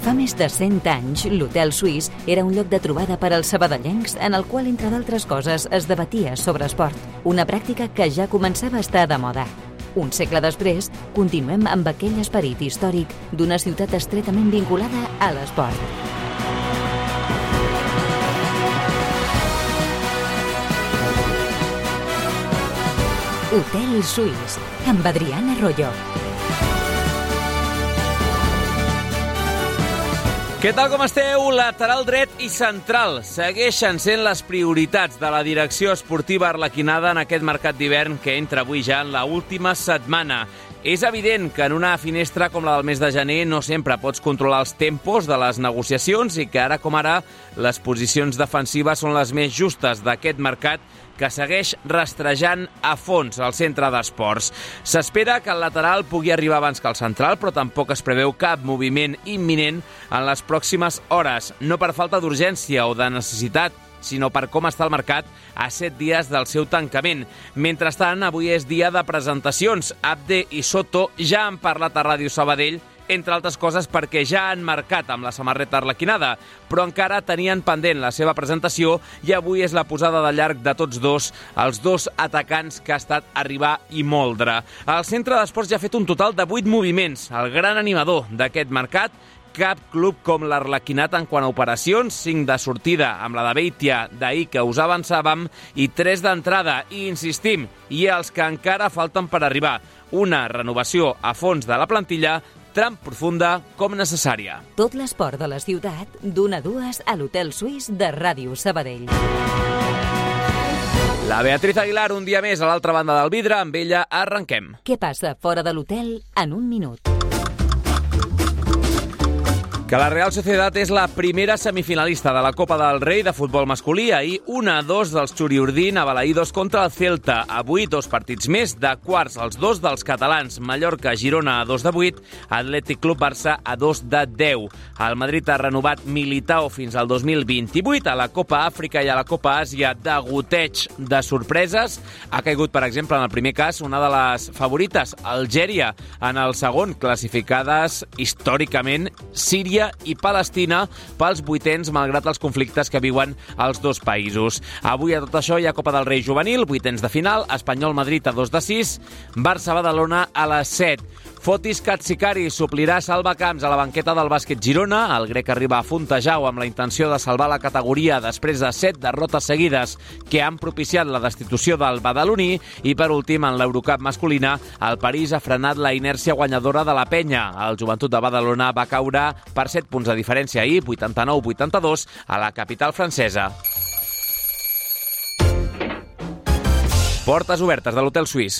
Fa més de 100 anys, l'Hotel Suís era un lloc de trobada per als sabadellencs en el qual, entre d'altres coses, es debatia sobre esport, una pràctica que ja començava a estar de moda. Un segle després, continuem amb aquell esperit històric d'una ciutat estretament vinculada a l'esport. Hotel Suís, amb Adriana Royo. Què tal, com esteu? Lateral dret i central segueixen sent les prioritats de la direcció esportiva arlequinada en aquest mercat d'hivern que entra avui ja en l'última setmana. És evident que en una finestra com la del mes de gener no sempre pots controlar els tempos de les negociacions i que ara com ara les posicions defensives són les més justes d'aquest mercat que segueix rastrejant a fons al centre d'esports. S'espera que el lateral pugui arribar abans que el central, però tampoc es preveu cap moviment imminent en les pròximes hores, no per falta d'urgència o de necessitat, sinó per com està el mercat a 7 dies del seu tancament. Mentrestant, avui és dia de presentacions. Abde i Soto ja han parlat a Ràdio Sabadell, entre altres coses perquè ja han marcat amb la samarreta arlequinada, però encara tenien pendent la seva presentació i avui és la posada de llarg de tots dos, els dos atacants que ha estat arribar i moldre. El centre d'esports ja ha fet un total de 8 moviments, el gran animador d'aquest mercat. Cap club com l'Arlequinat en quant a operacions, 5 de sortida amb la de Beitia d'ahir que us avançàvem i 3 d'entrada. I insistim, i els que encara falten per arribar. Una renovació a fons de la plantilla tan profunda com necessària. Tot l'esport de la ciutat, d'1 a 2 a l'Hotel Suís de Ràdio Sabadell. La Beatriz Aguilar, un dia més a l'altra banda del vidre, amb ella arrenquem. Què passa fora de l'hotel en un minut? Que la Real Sociedad és la primera semifinalista de la Copa del Rei de futbol masculí. Ahir 1-2 dels Churiurdin abalaïdos contra el Celta. Avui 2 partits més de quarts, els 2 dels catalans. Mallorca-Girona a 2-8, Atlètic Club Barça a 2-10. El Madrid ha renovat Militao fins al 2028. A la Copa Àfrica i a la Copa Àsia, degoteig de sorpreses. Ha caigut, per exemple, en el primer cas, una de les favorites, Algèria. En el segon, classificades històricament Síria i Palestina pels 8ens, malgrat els conflictes que viuen els dos països. Avui a tot això hi ha Copa del Rei juvenil, 8ens de final, Espanyol-Madrid a 2-6, Barça-Badalona a les 7. Fotis Katsikari suplirà Salva Camps a la banqueta del bàsquet Girona. El grec arriba a Fontejau amb la intenció de salvar la categoria després de 7 derrotes seguides que han propiciat la destitució del badaloní. I per últim, en l'Eurocup masculina, el París ha frenat la inèrcia guanyadora de la Penya. El Joventut de Badalona va caure per 7 punts de diferència ahir, 89-82, a la capital francesa. Portes obertes de l'Hotel Suís.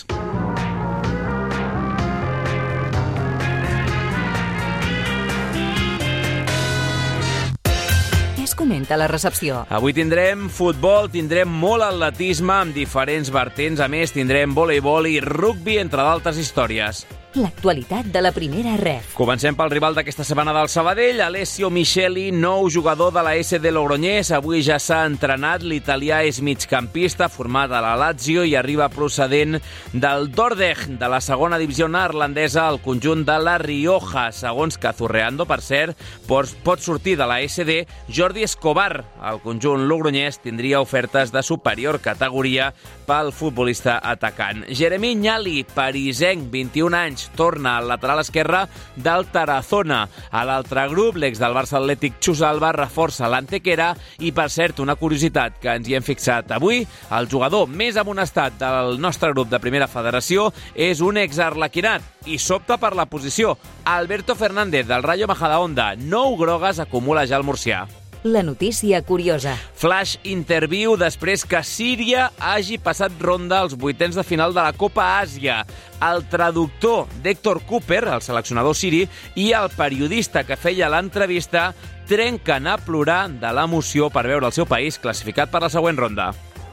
Comenta la recepció. Avui tindrem futbol, tindrem molt atletisme amb diferents vertents. A més, tindrem voleibol i rugbi, entre d'altres històries. L'actualitat de la primera ref. Comencem pel rival d'aquesta setmana del Sabadell, Alessio Micheli, nou jugador de la SD Logroñés. Avui ja s'ha entrenat. L'italià és migcampista, format a la Lazio i arriba procedent del Dordrecht, de la segona divisió neerlandesa, al conjunt de la Rioja. Segons Cazurreando, per cert, pot sortir de la SD Jordi Escobar. El conjunt logroñès tindria ofertes de superior categoria pel futbolista atacant. Jeremy Nyali, parisenc, 21 anys, torna al lateral esquerre del Tarazona. A l'altre grup, l'ex del Barça Atlètic Chus Alba reforça l'Antequera i, per cert, una curiositat que ens hi hem fixat avui, el jugador més amonestat del nostre grup de Primera Federació és un ex-arlequinat i s'opta per la posició. Alberto Fernández, del Rayo Majadahonda, 9 grogues acumula ja el murcià. La notícia curiosa. Flash interview després que Síria hagi passat ronda als 8ens de final de la Copa Àsia. El traductor d'Héctor Cooper, el seleccionador siri, i el periodista que feia l'entrevista trenquen a plorar de l'emoció per veure el seu país classificat per la següent ronda.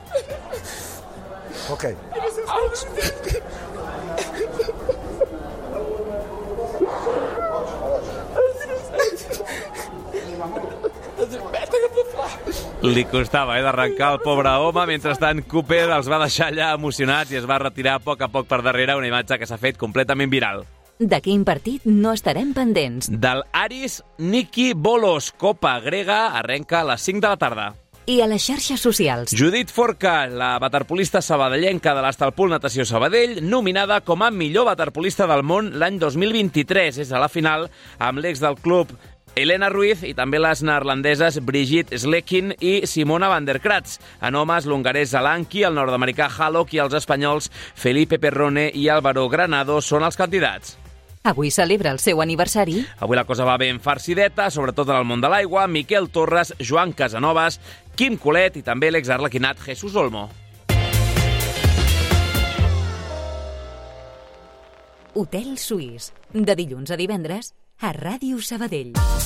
Ok. Li costava d'arrencar el pobre home. Mentrestant, Cooper els va deixar allà emocionats i es va retirar a poc per darrere, una imatge que s'ha fet completament viral. De quin partit no estarem pendents? Del Aris Niki Bolos, Copa Grega, arrenca a les 5 de la tarda. I a les xarxes socials. Judit Forca, la waterpolista sabadellenca de l'Estalpul Natació Sabadell, nominada com a millor waterpolista del món l'any 2023. És a la final amb l'ex del club Helena Ruiz i també les neerlandeses Brigitte Slekin i Simona van der Kratz. En homes, l'hongarès Alanki, el nord-americà Hallock i els espanyols Felipe Perrone i Álvaro Granado són els candidats. Avui celebra el seu aniversari. Avui la cosa va ben farcideta, sobretot en el món de l'aigua. Miquel Torres, Joan Casanovas, Quim Colet i també l'exarlequinat Jesús Olmo. Hotel Suís, de dilluns a divendres, a Ràdio Sabadell.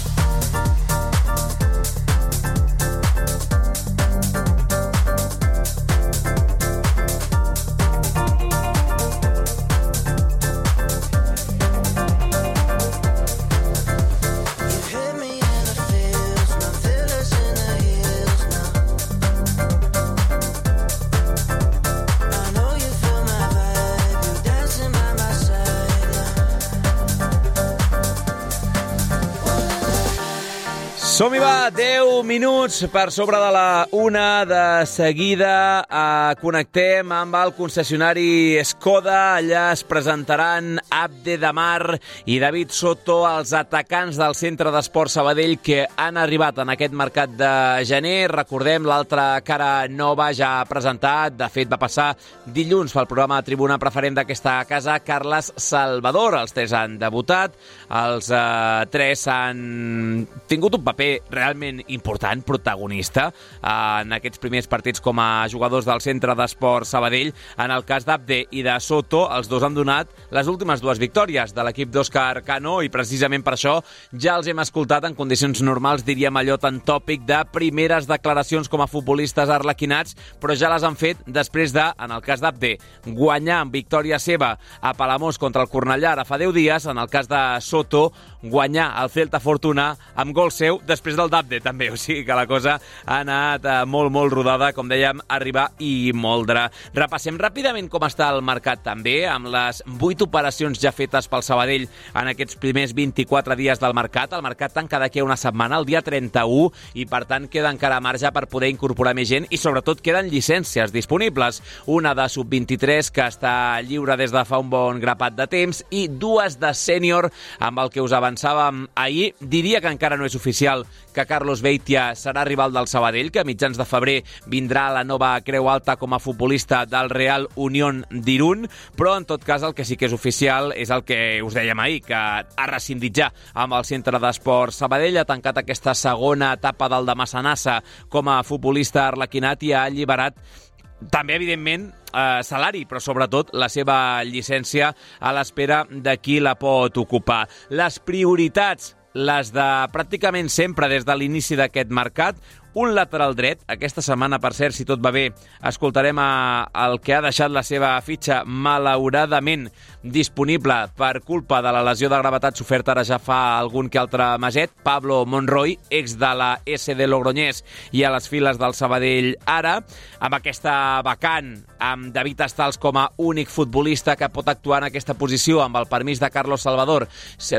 Som-hi va, 10 minuts per sobre de la 1 de seguida. Connectem amb el concessionari Skoda. Allà es presentaran Abde Damar i David Soto, els atacants del Centre d'Esport Sabadell que han arribat en aquest mercat de gener. Recordem, l'altra cara nova ja ha presentat, de fet va passar dilluns pel programa Tribuna Preferent d'aquesta casa, Carles Salvador. Els tres han debutat, els tres han tingut un paper realment important, protagonista, en aquests primers partits com a jugadors del Centre d'Esport Sabadell. En el cas d'Abde i de Soto, els dos han donat les últimes dues victòries de l'equip d'Òscar Cano i precisament per això ja els hem escoltat en condicions normals, diríem allò tan tòpic de primeres declaracions com a futbolistes arlequinats, però ja les han fet després de, en el cas d'Abde, guanyar amb victòria seva a Palamós contra el Cornellà ara fa 10 dies, en el cas de Soto, guanyar el Celta Fortuna amb gol seu després del d'Abde, també. O sigui que la cosa ha anat molt, molt rodada, com dèiem, arribar i moldre. Repassem ràpidament com està el mercat també, amb les 8 operacions ja fetes pel Sabadell en aquests primers 24 dies del mercat. El mercat tanca d'aquí a una setmana, el dia 31, i per tant queda encara marge per poder incorporar més gent i sobretot queden llicències disponibles. Una de sub-23 que està lliure des de fa un bon grapat de temps i dues de sènior, amb el que us avançàvem ahir. Diria que encara no és oficial que Carlos Beitia serà rival del Sabadell, que a mitjans de febrer vindrà a la nova Creu Alta com a futbolista del Real Unión d'Irún, però en tot cas el que sí que és oficial és el que us dèiem ahir, que ha rescindit ja amb el Centre d'Esport Sabadell, ha tancat aquesta segona etapa del de Massanassa com a futbolista arlequinat i ha alliberat també, evidentment, salari, però sobretot la seva llicència a l'espera de qui la pot ocupar. Les prioritats, les de pràcticament sempre des de l'inici d'aquest mercat, un lateral dret. Aquesta setmana, per cert, si tot va bé, escoltarem el que ha deixat la seva fitxa malauradament disponible per culpa de la lesió de gravetat soferta ara ja fa algun que altre meset, Pablo Monroy, ex de la SD Logroñés i a les files del Sabadell ara, amb aquesta vacant, amb David Estals com a únic futbolista que pot actuar en aquesta posició, amb el permís de Carles Salvador,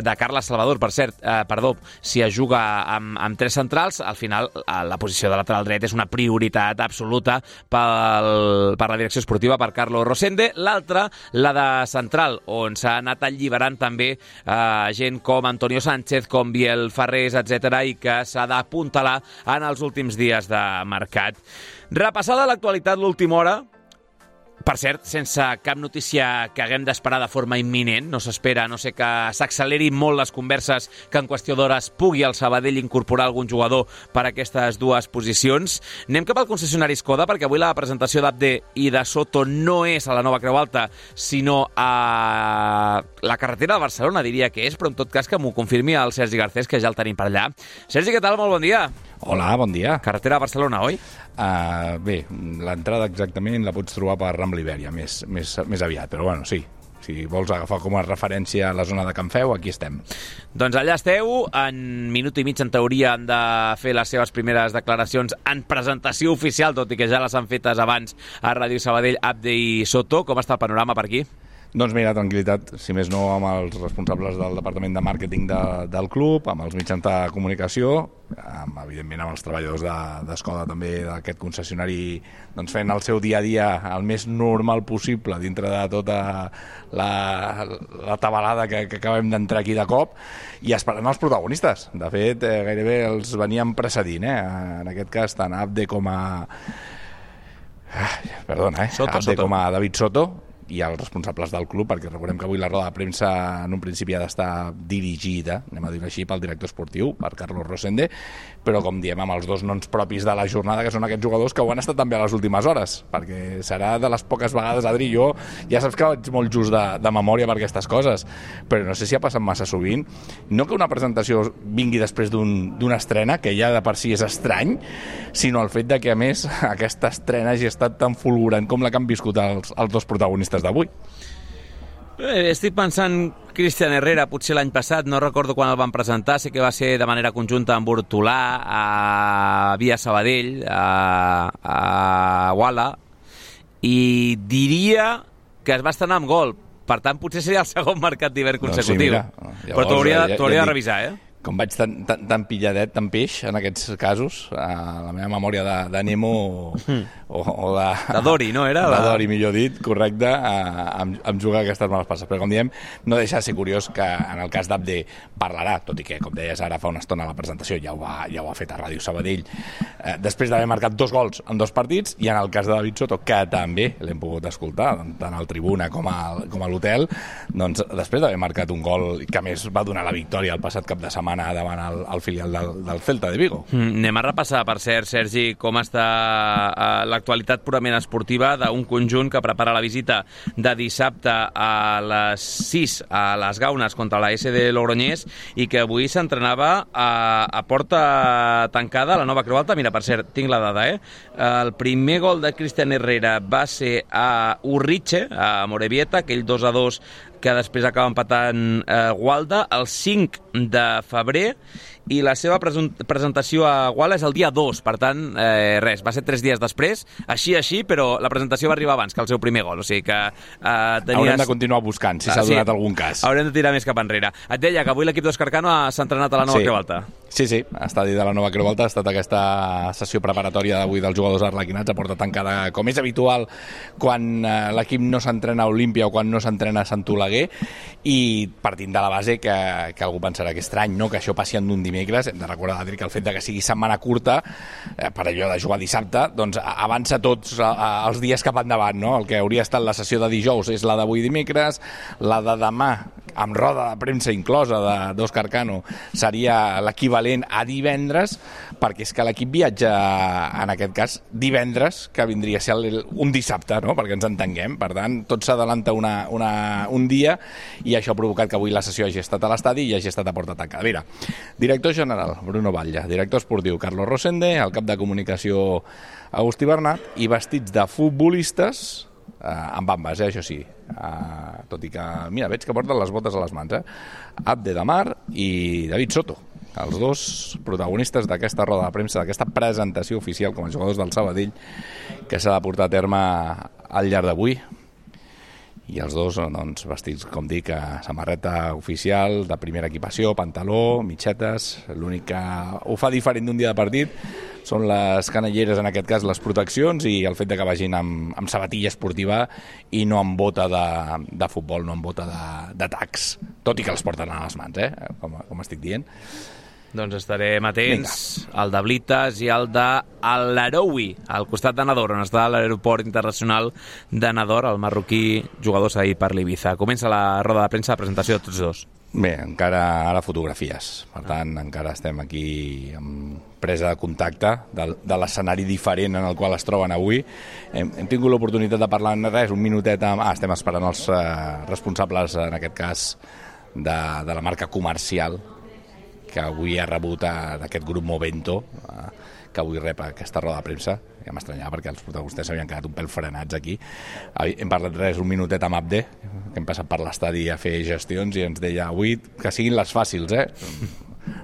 per cert, si es juga amb tres centrals, al final la posició de lateral dret és una prioritat absoluta per la direcció esportiva, per Carlos Rosende. L'altra, la de central, on s'ha anat alliberant també gent com Antonio Sánchez, com Biel Ferrés, etc., i que s'ha d'apuntalar en els últims dies de mercat. Repassada l'actualitat l'última hora, per cert, sense cap notícia que haguem d'esperar de forma imminent, no s'espera, no sé, que s'accelerin molt les converses, que en qüestió d'hores pugui el Sabadell incorporar algun jugador per a aquestes dues posicions. Anem cap al concessionari Skoda, perquè avui la presentació d'Abde i de Soto no és a la nova Creu Alta, sinó a la carretera de Barcelona, diria que és, però en tot cas que m'ho confirmi el Sergi Garcés, que ja el tenim per allà. Sergi, què tal? Molt bon dia. Hola, bon dia. Carretera de Barcelona, oi? Bé, l'entrada exactament la pots trobar per Rambla Ibèria, més aviat, però bueno, sí. Si vols agafar com a referència la zona de Can Feu, aquí estem. Doncs allà esteu, en minut i mig en teoria han de fer les seves primeres declaracions en presentació oficial, tot i que ja les han fetes abans a Ràdio Sabadell, Abde i Soto. Com està el panorama per aquí? Doncs mira, tranquil·litat, si més no, amb els responsables del departament de màrqueting del club, amb els mitjans de comunicació, evidentment amb els treballadors d'Escoda també d'aquest concessionari, doncs fent el seu dia a dia el més normal possible dintre de tota la tabalada que acabem d'entrar aquí de cop, i esperant els protagonistes. De fet, gairebé els veníem precedint, en aquest cas tant Abde com a... Abde com a David Soto, i els responsables del club, perquè recordem que avui la roda de premsa en un principi ha d'estar dirigida, anem a dir-ho així, pel director esportiu, per Carlos Rosende, però com diem, amb els dos noms propis de la jornada, que són aquests jugadors que ho han estat també a les últimes hores, perquè serà de les poques vegades, Adri, jo ja saps que vaig molt just de memòria per aquestes coses, però no sé si ha passat massa sovint, no que una presentació vingui després d'una estrena, que ja de per si és estrany, sinó el fet de que, a més, aquesta estrena hagi estat tan fulgurant com la que han viscut els dos protagonistes d'avui. Estic pensant Cristian Herrera, potser l'any passat, no recordo quan el van presentar, sé que va ser de manera conjunta amb Hortolà, a Via Sabadell, a Wala, i diria que es va estrenar amb gol, per tant potser seria el segon mercat d'hivern consecutiu. Doncs sí, mira, però t'ho hauria de revisar, Com vaig tan pilladet, tan peix, en aquests casos, la meva memòria de Nemo o de Dori, no era? De Dori, millor dit, correcte, em juga aquestes males passes. Però, com diem, no deixa de ser curiós que en el cas d'Abde parlarà, tot i que, com deies ara fa una estona a la presentació, ja ho ha fet a Ràdio Sabadell, després d'haver marcat 2 gols en 2 partits, i en el cas de David Soto, que també l'hem pogut escoltar, tant al tribuna com a l'hotel, doncs després d'haver marcat un gol que, a més, va donar la victòria el passat cap de setmana davant el filial del Celta de Vigo. Anem a repassar, per cert, Sergi, com està l'actualitat purament esportiva d'un conjunt que prepara la visita de dissabte a les 6 a les Gaunes contra la SD Logroñés i que avui s'entrenava a porta tancada a la Nova Creu Alta. Mira, per cert, tinc la dada, El primer gol de Cristian Herrera va ser a Urriche, a Morevieta, aquell 2-2 que després acaba empatant Gualda, el 5 de febrer, i la seva presentació a Guala és el dia 2, per tant, res, va ser 3 dies després, així, però la presentació va arribar abans que el seu primer gol, o sigui que haurem de continuar buscant, si s'ha donat algun cas. Haurem de tirar més cap enrere. Et deia que avui l'equip d'Òscar Cano s'ha entrenat a la Nova Creu Alta. Sí, estadi de la Nova Creu Alta, ha estat aquesta sessió preparatòria d'avui dels jugadors arlequinats, a porta tancada, com és habitual quan l'equip no s'entrena a Olímpia o quan no s'entrena a Sant Oleguer, i partint de la base que algú pensarà que és estrany, no?, que això passi en un dimecres. Hem de recordar, Adri, que el fet de que sigui setmana curta, per allò de jugar dissabte, doncs avança tots els dies cap endavant, no? El que hauria estat la sessió de dijous és la d'avui dimecres, la de demà, amb roda de premsa inclosa d'Òscar Cano, seria l'equivalent a divendres, perquè és que l'equip viatja, en aquest cas, divendres, que vindria a ser un dissabte, no?, perquè ens entenguem. Per tant, tot s'adalanta un dia, i això ha provocat que avui la sessió hagi estat a l'estadi i hagi estat a porta tancada. Mira, director general, Bruno Batlle, director esportiu, Carlos Rosende, el cap de comunicació, Agustí Bernat, i vestits de futbolistes, amb bambes, això sí, tot i que, mira, veig que porten les botes a les mans, Abde Damar i David Soto, els dos protagonistes d'aquesta roda de premsa, d'aquesta presentació oficial com a jugadors del Sabadell, que s'ha de portar a terme al llarg d'avui. I els dos, doncs, vestits, com dic, samarreta oficial, de primera equipació, pantaló, mitxetes. L'únic que ho fa diferent d'un dia de partit són les canelleres, en aquest cas, les proteccions, i el fet de que vagin amb sabatilla esportiva i no amb bota de futbol, no amb bota de tacs, tot i que els porten a les mans, com estic dient. Doncs estarem atents al de Blites i al de Al-Laroui, al costat de Nador, on està l'aeroport internacional de Nador, el marroquí jugador cedit per l'Ibiza. Comença la roda de premsa de presentació de tots dos. Bé, encara ara fotografies, per tant encara estem aquí amb presa de contacte de l'escenari diferent en el qual es troben avui. Hem tingut l'oportunitat de parlar en res, un minutet estem esperant els responsables, en aquest cas de la marca comercial, que avui ha rebut d'aquest grup Movento, que avui rep aquesta roda de premsa. Ja m'estranyava perquè els protagonistes s'havien quedat un pèl frenats aquí. Hem parlat un minutet amb Abde, que hem passat per l'estadi a fer gestions, i ens deia avui que siguin les fàcils,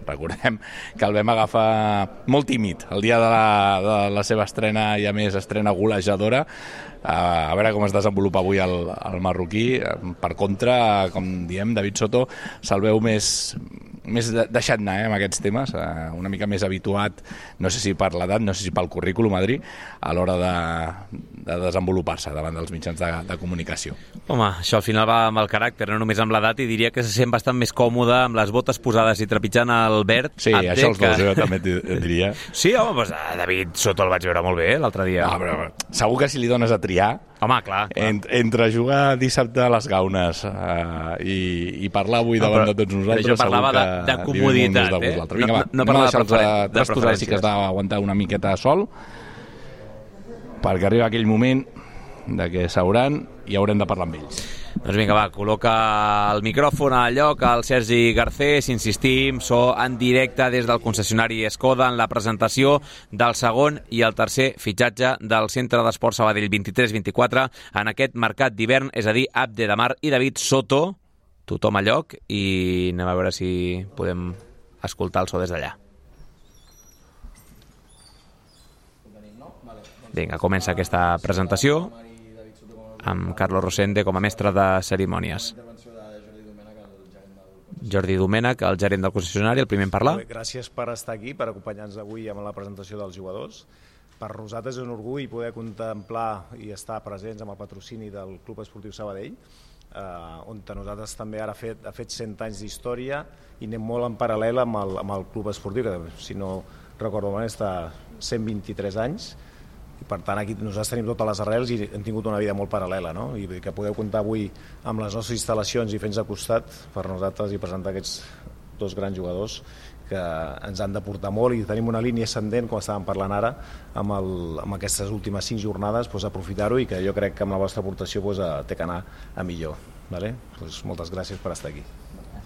Recordem que el vam agafar molt tímid el dia de la seva estrena, i a més estrena golejadora. A veure com es desenvolupa avui el marroquí. Per contra, com diem, David Soto se'l veu més deixat anar amb aquests temes, una mica més habituat, no sé si per l'edat, no sé si pel currículum, Adri, a l'hora de desenvolupar-se davant dels mitjans de comunicació. Home, això al final va amb el caràcter, no només amb l'edat, i diria que se sent bastant més còmode amb les botes posades i trepitjant el verd. Sí, això els dos, jo també et diria. Sí, home, doncs David Soto el vaig veure molt bé l'altre dia. No, però segur que si li dones a triar, home, clar. Entre jugar dissabte a les Gaunes i parlar avui davant de tots nosaltres, jo parlava de comoditat, no parlava de preferències. Sí que has d'aguantar una miqueta de sol, perquè arriba aquell moment de que s'hauran i haurem de parlar amb ells. Doncs vinga, va, col·loca el micròfon al lloc al Sergi Garcés, insistim, so en directe des del concessionari Skoda en la presentació del segon i el tercer fitxatge del Centre d'Esport Sabadell 23-24 en aquest mercat d'hivern, és a dir, Abde Damar i David Soto, tothom a lloc, i anem a veure si podem escoltar el so des d'allà. Vinga, comença aquesta presentació amb Carlos Rosende com a mestre de cerimònies. Jordi Domènech, el gerent del concessionari, el primer en parlar. Gràcies per estar aquí, per acompanyar-nos avui amb la presentació dels jugadors. Per nosaltres és un orgull poder contemplar i estar presents amb el patrocini del Club Esportiu Sabadell, on nosaltres també ara ha fet 100 anys d'història i anem molt en paral·lel amb el Club Esportiu, que si no recordo malament està 123 anys. I per tant aquí nosaltres tenim totes les arrels i hem tingut una vida molt paral·lela, no? I que podeu comptar avui amb les nostres instal·lacions i fer-nos a costat per nosaltres i presentar aquests dos grans jugadors que ens han de portar molt, i tenim una línia ascendent, com estàvem parlant ara, amb aquestes últimes 5 jornades, aprofitar-ho, i que jo crec que amb la vostra aportació té que anar a millor. Vale? Moltes gràcies per estar aquí.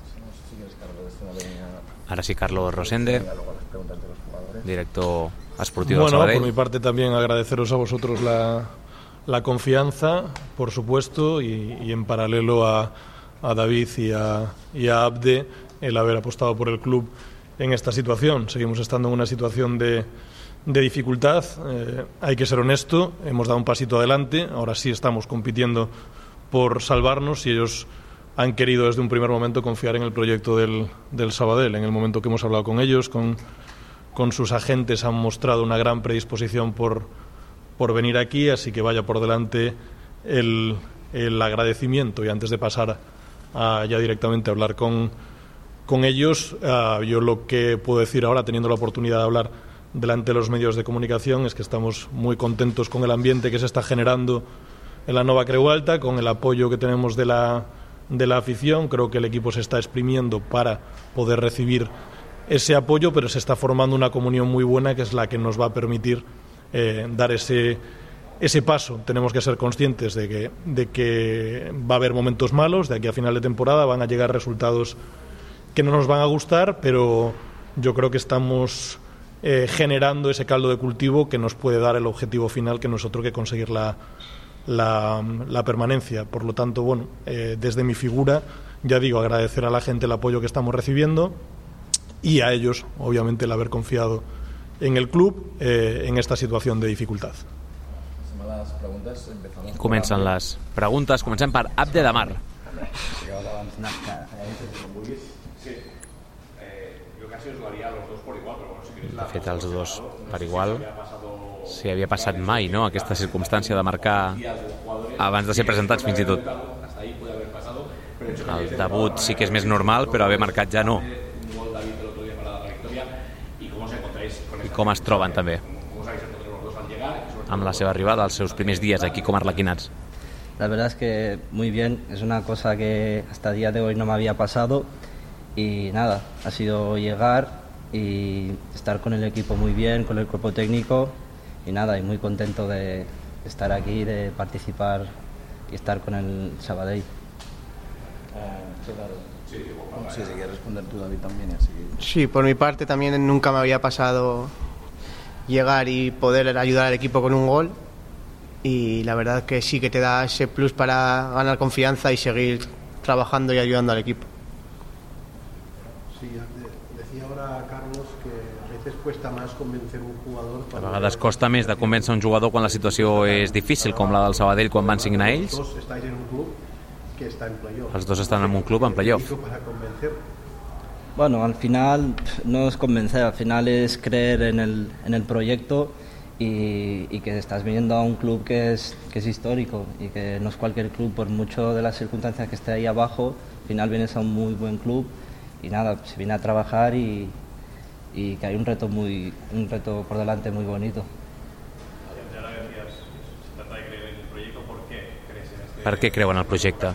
Ahora sí, Carlos Rosende, director esportivo del Sabadell. Por mi parte también agradeceros a vosotros la confianza, por supuesto, y en paralelo a David y a Abde, el haber apostado por el club en esta situación. Seguimos estando en una situación de dificultad, hay que ser honesto, hemos dado un pasito adelante, ahora sí estamos compitiendo por salvarnos, y ellos han querido desde un primer momento confiar en el proyecto del Sabadell. En el momento que hemos hablado con ellos, con sus agentes, han mostrado una gran predisposición por venir aquí, así que vaya por delante el agradecimiento. Y antes de pasar ya directamente a hablar con ellos, yo lo que puedo decir ahora, teniendo la oportunidad de hablar delante de los medios de comunicación, es que estamos muy contentos con el ambiente que se está generando en la Nova Creu Alta, con el apoyo que tenemos de la afición. Creo que el equipo se está exprimiendo para poder recibir ese apoyo, pero se está formando una comunión muy buena, que es la que nos va a permitir dar ese paso. Tenemos que ser conscientes de que va a haber momentos malos, de aquí a final de temporada van a llegar resultados que no nos van a gustar, pero yo creo que estamos generando ese caldo de cultivo que nos puede dar el objetivo final, que no es otro que conseguir la permanencia. Por lo tanto, bueno, desde mi figura, ya digo, agradecer a la gente el apoyo que estamos recibiendo, y a ellos, obviamente, el haber confiado en el club en esta situación de dificultad. Comencen les preguntes. Comencem per Abde Damar. De fet, els dos per igual. Si havia passat mai, no?, aquesta circumstància de marcar abans de ser presentats, fins i tot. El debut sí que és més normal, però haver marcat ja no. I com es troben també amb la seva arribada, els seus primers dies aquí com arlequinats? La verdad es que muy bien, es una cosa que hasta el día de hoy no me había pasado, y nada, ha sido llegar y estar con el equipo muy bien, con el cuerpo técnico, y nada, y muy contento de estar aquí, de participar y estar con el Sabadell. Sí, si quieres responder tú, David, también. Así. Sí, por mi parte también nunca me había pasado llegar y poder ayudar al equipo con un gol, y la verdad que sí que te da ese plus para ganar confianza y seguir trabajando y ayudando al equipo. Sí, decía ahora Carlos que a veces cuesta más convencer un jugador. A vegades costa més de convèncer un jugador quan la situació és difícil, com la del Sabadell quan van signar ells. Los dos estáis en un club que está en playoff. Els dos estan en un club en playoff. Para convencer. Bueno, al final no es convencer, al final es creer en el proyecto y que estás viniendo a un club que es histórico y que no es cualquier club, por mucho de las circunstancias que esté ahí abajo, al final vienes a un muy buen club y nada, se viene a trabajar y que hay un reto por delante muy bonito. Per què creuen en el projecte?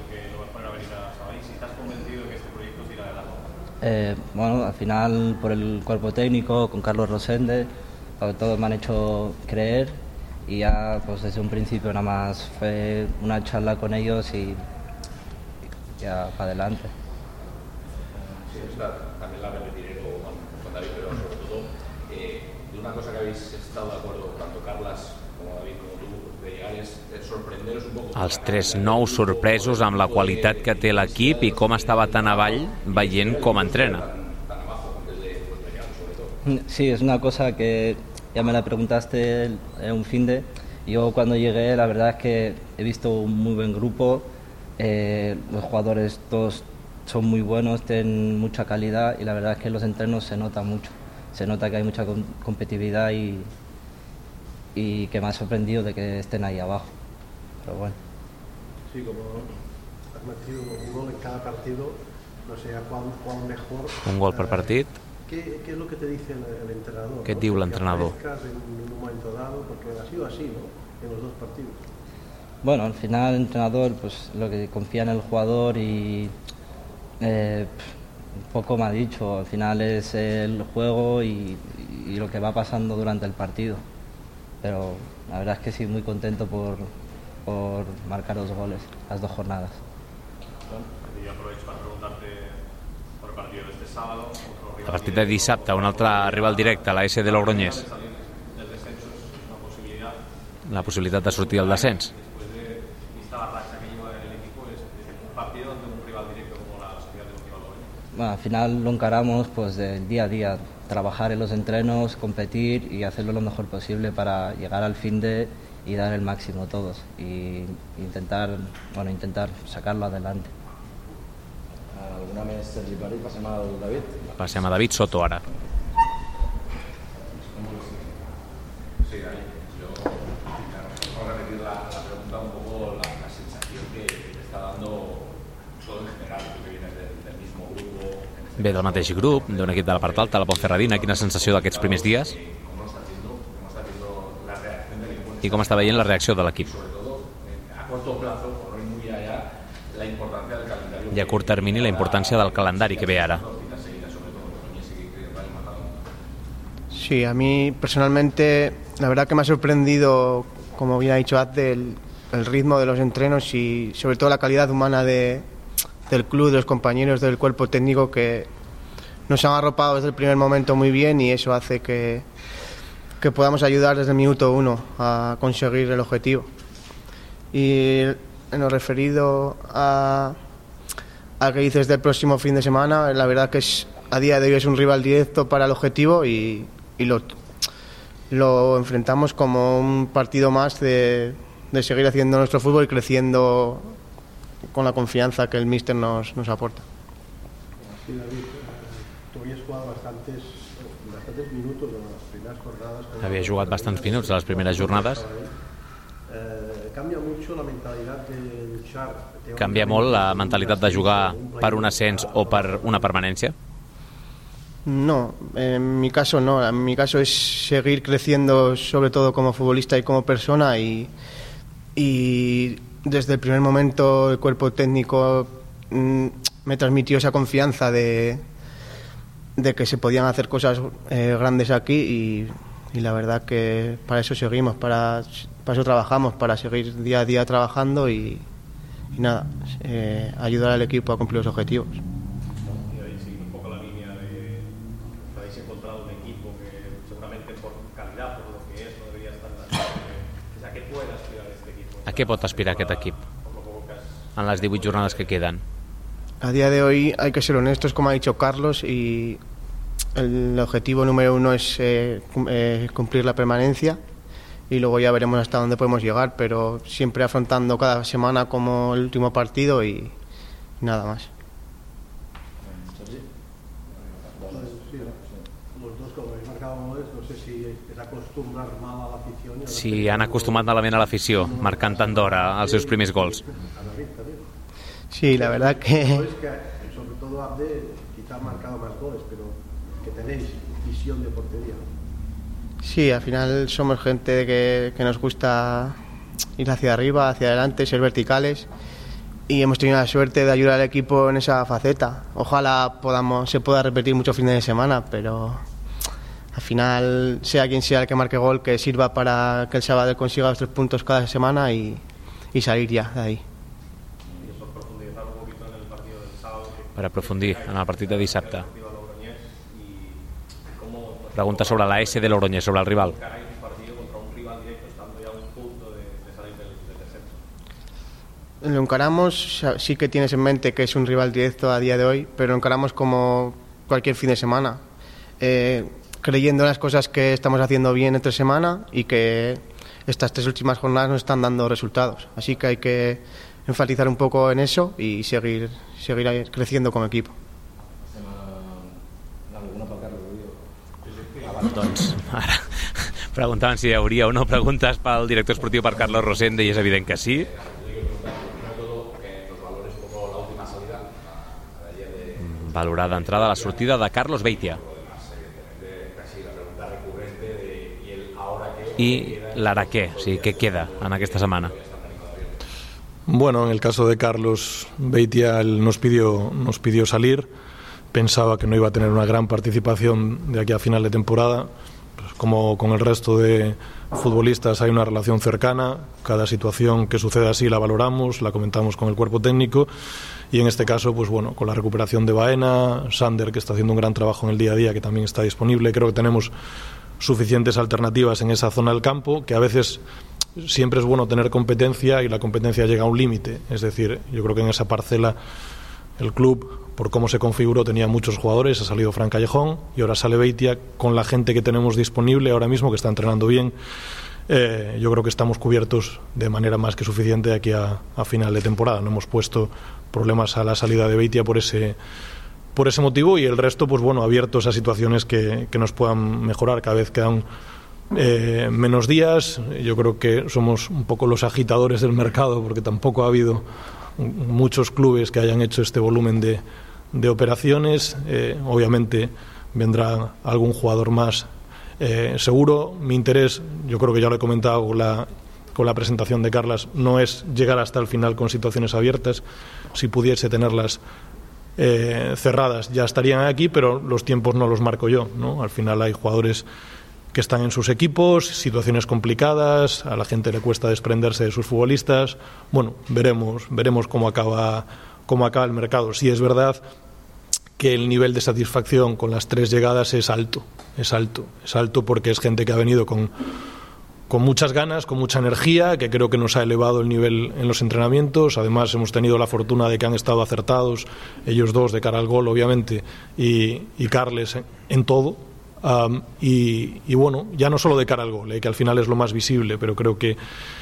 Bueno, al final por el cuerpo técnico, con Carlos Rosende, todos me han hecho creer y ya pues desde un principio nada más fue una charla con ellos y ya para adelante. Sí, también la repetiré con David, pero sobre todo de una cosa que habéis estado de acuerdo, tanto Carles como David como tú, de llegar es sorprenderos un poco. Els tres nous sorpresos amb la qualitat que té l'equip i com estava tan avall veient com entrena. Sí, es una cosa que ya me la preguntaste un finde. Yo cuando llegué la verdad es que he visto un muy buen grupo, los jugadores todos son muy buenos, tienen mucha calidad y la verdad es que en los entrenos se nota mucho, se nota que hay mucha competitividad y que me ha sorprendido de que estén ahí abajo, pero bueno. Sí, como has metido un gol en cada partido, no sé a cuál mejor. Un gol per partit. ¿Qué es lo que te dice el entrenador? ¿Qué diu l'entrenador? En un momento dado, porque ha sido así, ¿no? En los dos partidos. Bueno, al final el entrenador pues lo que confía en el jugador y poco me ha dicho, al final es el juego y lo que va pasando durante el partido, pero la verdad es que sí, muy contento por marcar 2 goles las 2 jornadas. Y aprovecho para preguntarte por el partido de este sábado. El partit de dissabte, un altre rival directe, la S de Logroñés. La possibilitat de sortir al descens. Bueno, al final lo encaramos pues del día a día, trabajar en los entrenos, competir y hacerlo lo mejor posible para llegar al fin de y dar el máximo todos y intentar sacarlo adelante. Alguna més, Sergi Pari? Passem al David. Passem a David Soto ara. Sí, David, yo voy a repetir la pregunta un poco, la sensación que te está dando todo en general, tú que vienes del mismo grupo. Ve del mateix grup, d'un equip de la part alta, la Ponferradina. Quina sensació d'aquests primers dies? I com està veient la reacció de l'equip? I a curt termini la importància del calendari que ve ara. Sí, a mí personalmente la verdad que me ha sorprendido, como bien ha dicho Azde, el ritmo de los entrenos y sobre todo la calidad humana del club, de los compañeros, del cuerpo técnico, que nos han arropado desde el primer momento muy bien y eso hace que podamos ayudar desde el minuto 1 a conseguir el objetivo. Y en lo referido a que dices del próximo fin de semana, la verdad que a día de hoy es un rival directo para el objetivo y lo enfrentamos como un partido más de seguir haciendo nuestro fútbol y creciendo con la confianza que el míster nos aporta. Sí, David, tú habías jugado bastantes minutos en las primeras jornadas. Havia jugat bastants minuts a les primeres jornades. Cambia mucho la mentalidad de luchar. Canvia molt la mentalitat de jugar per un ascens o per una permanència? No, en mi caso no. En mi caso es seguir creciendo sobre todo como futbolista y como persona y desde el primer momento el cuerpo técnico me transmitió esa confianza de que se podían hacer cosas grandes aquí y la verdad que para eso seguimos, para eso trabajamos, para seguir día a día trabajando y nada, ayudar al equipo a cumplir los objetivos. Y ahí sigue un poco la línea de que habéis encontrado un equipo que seguramente por calidad, por lo que es, no debería estar tan bien. ¿A qué puede aspirar este equipo? A què pot aspirar aquest equip en les 18 jornades que queden? A día de hoy hay que ser honestos, como ha dicho Carlos, y el objetivo número 1 es cumplir la permanencia y luego ya veremos hasta dónde podemos llegar, pero siempre afrontando cada semana como el último partido y nada más. Los dos, como habéis marcado goles, no sé si es acostumbrar mal a l'afició. Si han acostumat malament a l'afició, marcant tant d'hora els seus primers gols. Sí, la verdad que... Sobre todo Abde, quizá ha marcado más goles, pero que tenéis visión de portería. Sí, al final somos gente que nos gusta ir hacia arriba, hacia adelante, ser verticales, y hemos tenido la suerte de ayudar al equipo en esa faceta. Ojalá se pueda repetir muchos fines de semana, pero al final, sea quien sea el que marque gol, que sirva para que el Sabadell consiga los 3 puntos cada semana y salir ya de ahí. Per aprofundir en el partit de dissabte. Pregunta sobre la S de Logroñés, sobre el rival. Lo encaramos, sí que tienes en mente que es un rival directo a día de hoy, pero lo encaramos como cualquier fin de semana, creyendo en las cosas que estamos haciendo bien entre semana y que estas 3 últimas jornadas nos están dando resultados. Así que hay que enfatizar un poco en eso y seguir creciendo como equipo. Doncs ara preguntaven si hi hauria o no preguntes pel director esportiu, per Carlos Rosende, i és evident que sí. Valorar d'entrada la sortida de Carlos Beitia. I l'ara què? O sigui, què queda en aquesta setmana? Bueno, en el caso de Carlos Beitia, él nos pidió salir. Pensaba que no iba a tener una gran participación de aquí a final de temporada. Pues como con el resto de futbolistas hay una relación cercana, cada situación que sucede así la valoramos, la comentamos con el cuerpo técnico, y en este caso, pues bueno, con la recuperación de Baena, Sander, que está haciendo un gran trabajo en el día a día, que también está disponible, creo que tenemos suficientes alternativas en esa zona del campo, que a veces siempre es bueno tener competencia y la competencia llega a un límite. Es decir, yo creo que en esa parcela el club, por cómo se configuró, tenía muchos jugadores, ha salido Fran Callejón y ahora sale Beitia con la gente que tenemos disponible ahora mismo, que está entrenando bien. Yo creo que estamos cubiertos de manera más que suficiente de aquí a final de temporada. No hemos puesto problemas a la salida de Beitia por ese motivo, y el resto, pues bueno, abiertos a situaciones que nos puedan mejorar. Cada vez quedan menos días. Yo creo que somos un poco los agitadores del mercado, porque tampoco ha habido muchos clubes que hayan hecho este volumen de operaciones. Obviamente vendrá algún jugador más, seguro. Mi interés, yo creo que ya lo he comentado con la presentación de Carlas, no es llegar hasta el final con situaciones abiertas. Si pudiese tenerlas cerradas ya estarían aquí, pero los tiempos no los marco yo, ¿no? Al final hay jugadores que están en sus equipos, situaciones complicadas, a la gente le cuesta desprenderse de sus futbolistas. Bueno, veremos cómo acaba el mercado. Sí es verdad que el nivel de satisfacción con las 3 llegadas es alto porque es gente que ha venido con muchas ganas, con mucha energía, que creo que nos ha elevado el nivel en los entrenamientos. Además hemos tenido la fortuna de que han estado acertados ellos dos de cara al gol, obviamente, y Carles en todo. Y bueno, ya no solo de cara al gol, que al final es lo más visible, pero creo que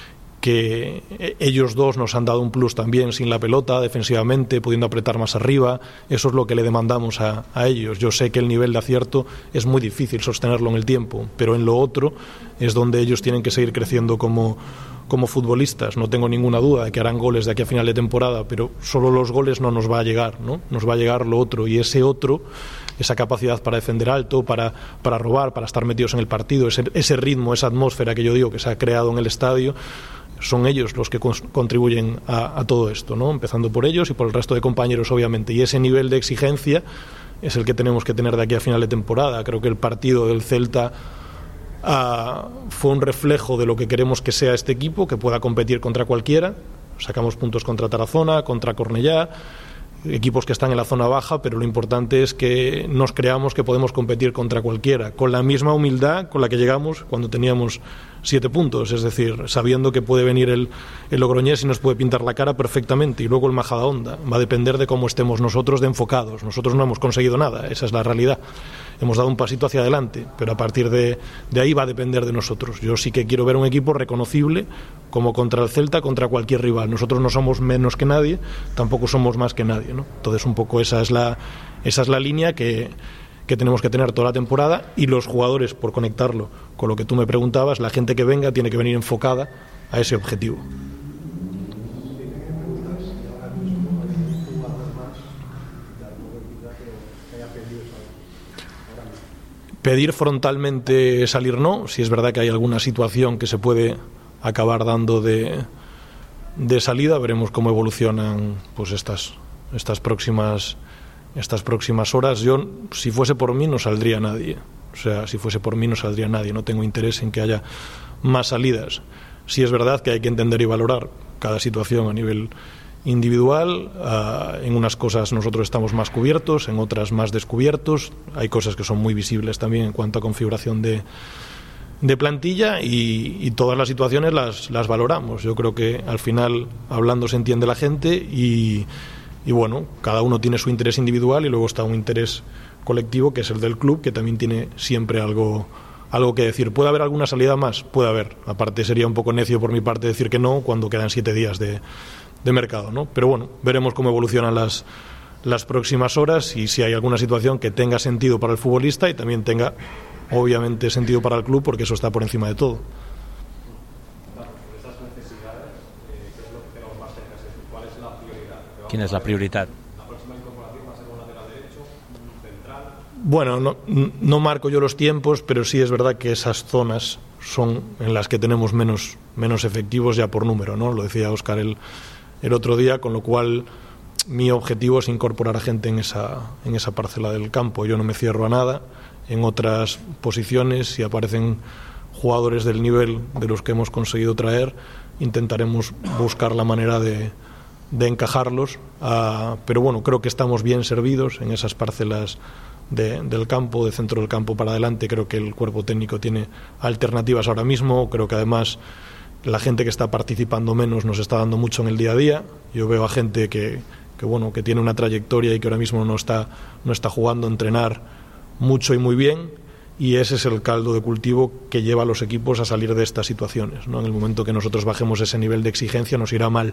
ellos dos nos han dado un plus también sin la pelota, defensivamente, pudiendo apretar más arriba. Eso es lo que le demandamos a ellos. Yo sé que el nivel de acierto es muy difícil sostenerlo en el tiempo, pero en lo otro es donde ellos tienen que seguir creciendo como futbolistas. No tengo ninguna duda de que harán goles de aquí a final de temporada, pero solo los goles no nos va a llegar, ¿no? Nos va a llegar lo otro, y ese otro, esa capacidad para defender alto, para robar, para estar metidos en el partido, ese ritmo, esa atmósfera que yo digo que se ha creado en el estadio, son ellos los que contribuyen a todo esto, ¿no? Empezando por ellos y por el resto de compañeros, obviamente. Y ese nivel de exigencia es el que tenemos que tener de aquí a final de temporada. Creo que el partido del Celta fue un reflejo de lo que queremos que sea este equipo, que pueda competir contra cualquiera. Sacamos puntos contra Tarazona, contra Cornellá, equipos que están en la zona baja, pero lo importante es que nos creamos que podemos competir contra cualquiera, con la misma humildad con la que llegamos cuando teníamos 7 puntos, es decir, sabiendo que puede venir el Logroñés y nos puede pintar la cara perfectamente, y luego el Majadahonda. Va a depender de cómo estemos nosotros de enfocados. Nosotros no hemos conseguido nada, esa es la realidad. Hemos dado un pasito hacia adelante, pero a partir de ahí va a depender de nosotros. Yo sí que quiero ver un equipo reconocible, como contra el Celta, contra cualquier rival. Nosotros no somos menos que nadie, tampoco somos más que nadie, ¿no? Entonces un poco esa es la línea que tenemos que tener toda la temporada, y los jugadores, por conectarlo con lo que tú me preguntabas, la gente que venga tiene que venir enfocada a ese objetivo. Pedir frontalmente salir no, si es verdad que hay alguna situación que se puede acabar dando de salida, veremos cómo evolucionan pues estas próximas horas. Yo, si fuese por mí, no saldría nadie. O sea, si fuese por mí, no saldría nadie. No tengo interés en que haya más salidas. Sí es verdad que hay que entender y valorar cada situación a nivel individual. En unas cosas nosotros estamos más cubiertos, en otras más descubiertos. Hay cosas que son muy visibles también en cuanto a configuración de plantilla, y todas las situaciones las valoramos. Yo creo que al final, hablando, se entiende la gente, y bueno, cada uno tiene su interés individual, y luego está un interés colectivo que es el del club, que también tiene siempre algo que decir. ¿Puede haber alguna salida más? Puede haber. Aparte, sería un poco necio por mi parte decir que no cuando quedan 7 días de mercado, ¿no? Pero bueno, veremos cómo evolucionan las próximas horas, y si hay alguna situación que tenga sentido para el futbolista y también tenga, obviamente, sentido para el club, porque eso está por encima de todo. Quina és la prioritat? Bueno, no marco yo los tiempos, pero sí es verdad que esas zonas son en las que tenemos menos efectivos ya por número, ¿no? Lo decía Óscar el otro día, con lo cual mi objetivo es incorporar a gente en esa parcela del campo. Yo no me cierro a nada. En otras posiciones, si aparecen jugadores del nivel de los que hemos conseguido traer, intentaremos buscar la manera de encajarlos, pero bueno, creo que estamos bien servidos en esas parcelas del campo, de centro del campo para adelante. Creo que el cuerpo técnico tiene alternativas ahora mismo. Creo que además la gente que está participando menos nos está dando mucho en el día a día. Yo veo a gente que tiene una trayectoria y que ahora mismo no está jugando a entrenar mucho y muy bien, y ese es el caldo de cultivo que lleva a los equipos a salir de estas situaciones, ¿no? En el momento que nosotros bajemos ese nivel de exigencia nos irá mal.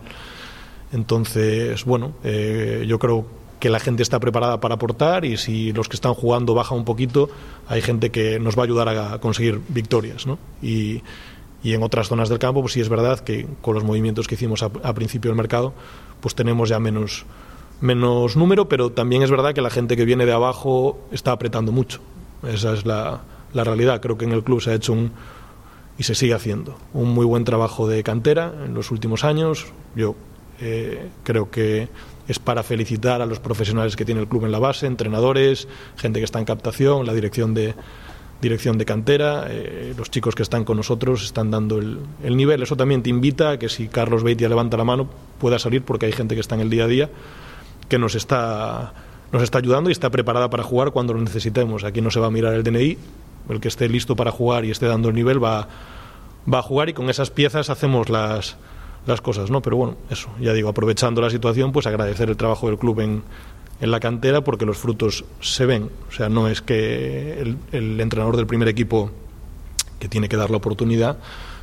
Entonces, bueno, yo creo que la gente está preparada para aportar, y si los que están jugando bajan un poquito, hay gente que nos va a ayudar a conseguir victorias, ¿no? Y en otras zonas del campo, pues sí es verdad que con los movimientos que hicimos a principio del mercado, pues tenemos ya menos número, pero también es verdad que la gente que viene de abajo está apretando mucho. Esa es la realidad. Creo que en el club se ha hecho y se sigue haciendo un muy buen trabajo de cantera en los últimos años. Yo creo que es para felicitar a los profesionales que tiene el club en la base, entrenadores, gente que está en captación, la dirección de cantera, los chicos que están con nosotros están dando el nivel. Eso también te invita a que, si Carlos Beitia levanta la mano, pueda salir, porque hay gente que está en el día a día que nos está ayudando y está preparada para jugar cuando lo necesitemos. Aquí no se va a mirar el DNI, el que esté listo para jugar y esté dando el nivel va a jugar, y con esas piezas hacemos las cosas, ¿no? Pero bueno, eso, ya digo, aprovechando la situación, pues agradecer el trabajo del club en la cantera, porque los frutos se ven. O sea, no es que el entrenador del primer equipo, que tiene que dar la oportunidad,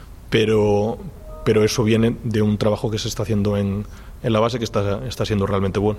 pero eso viene de un trabajo que se está haciendo en la base, que está siendo realmente bueno.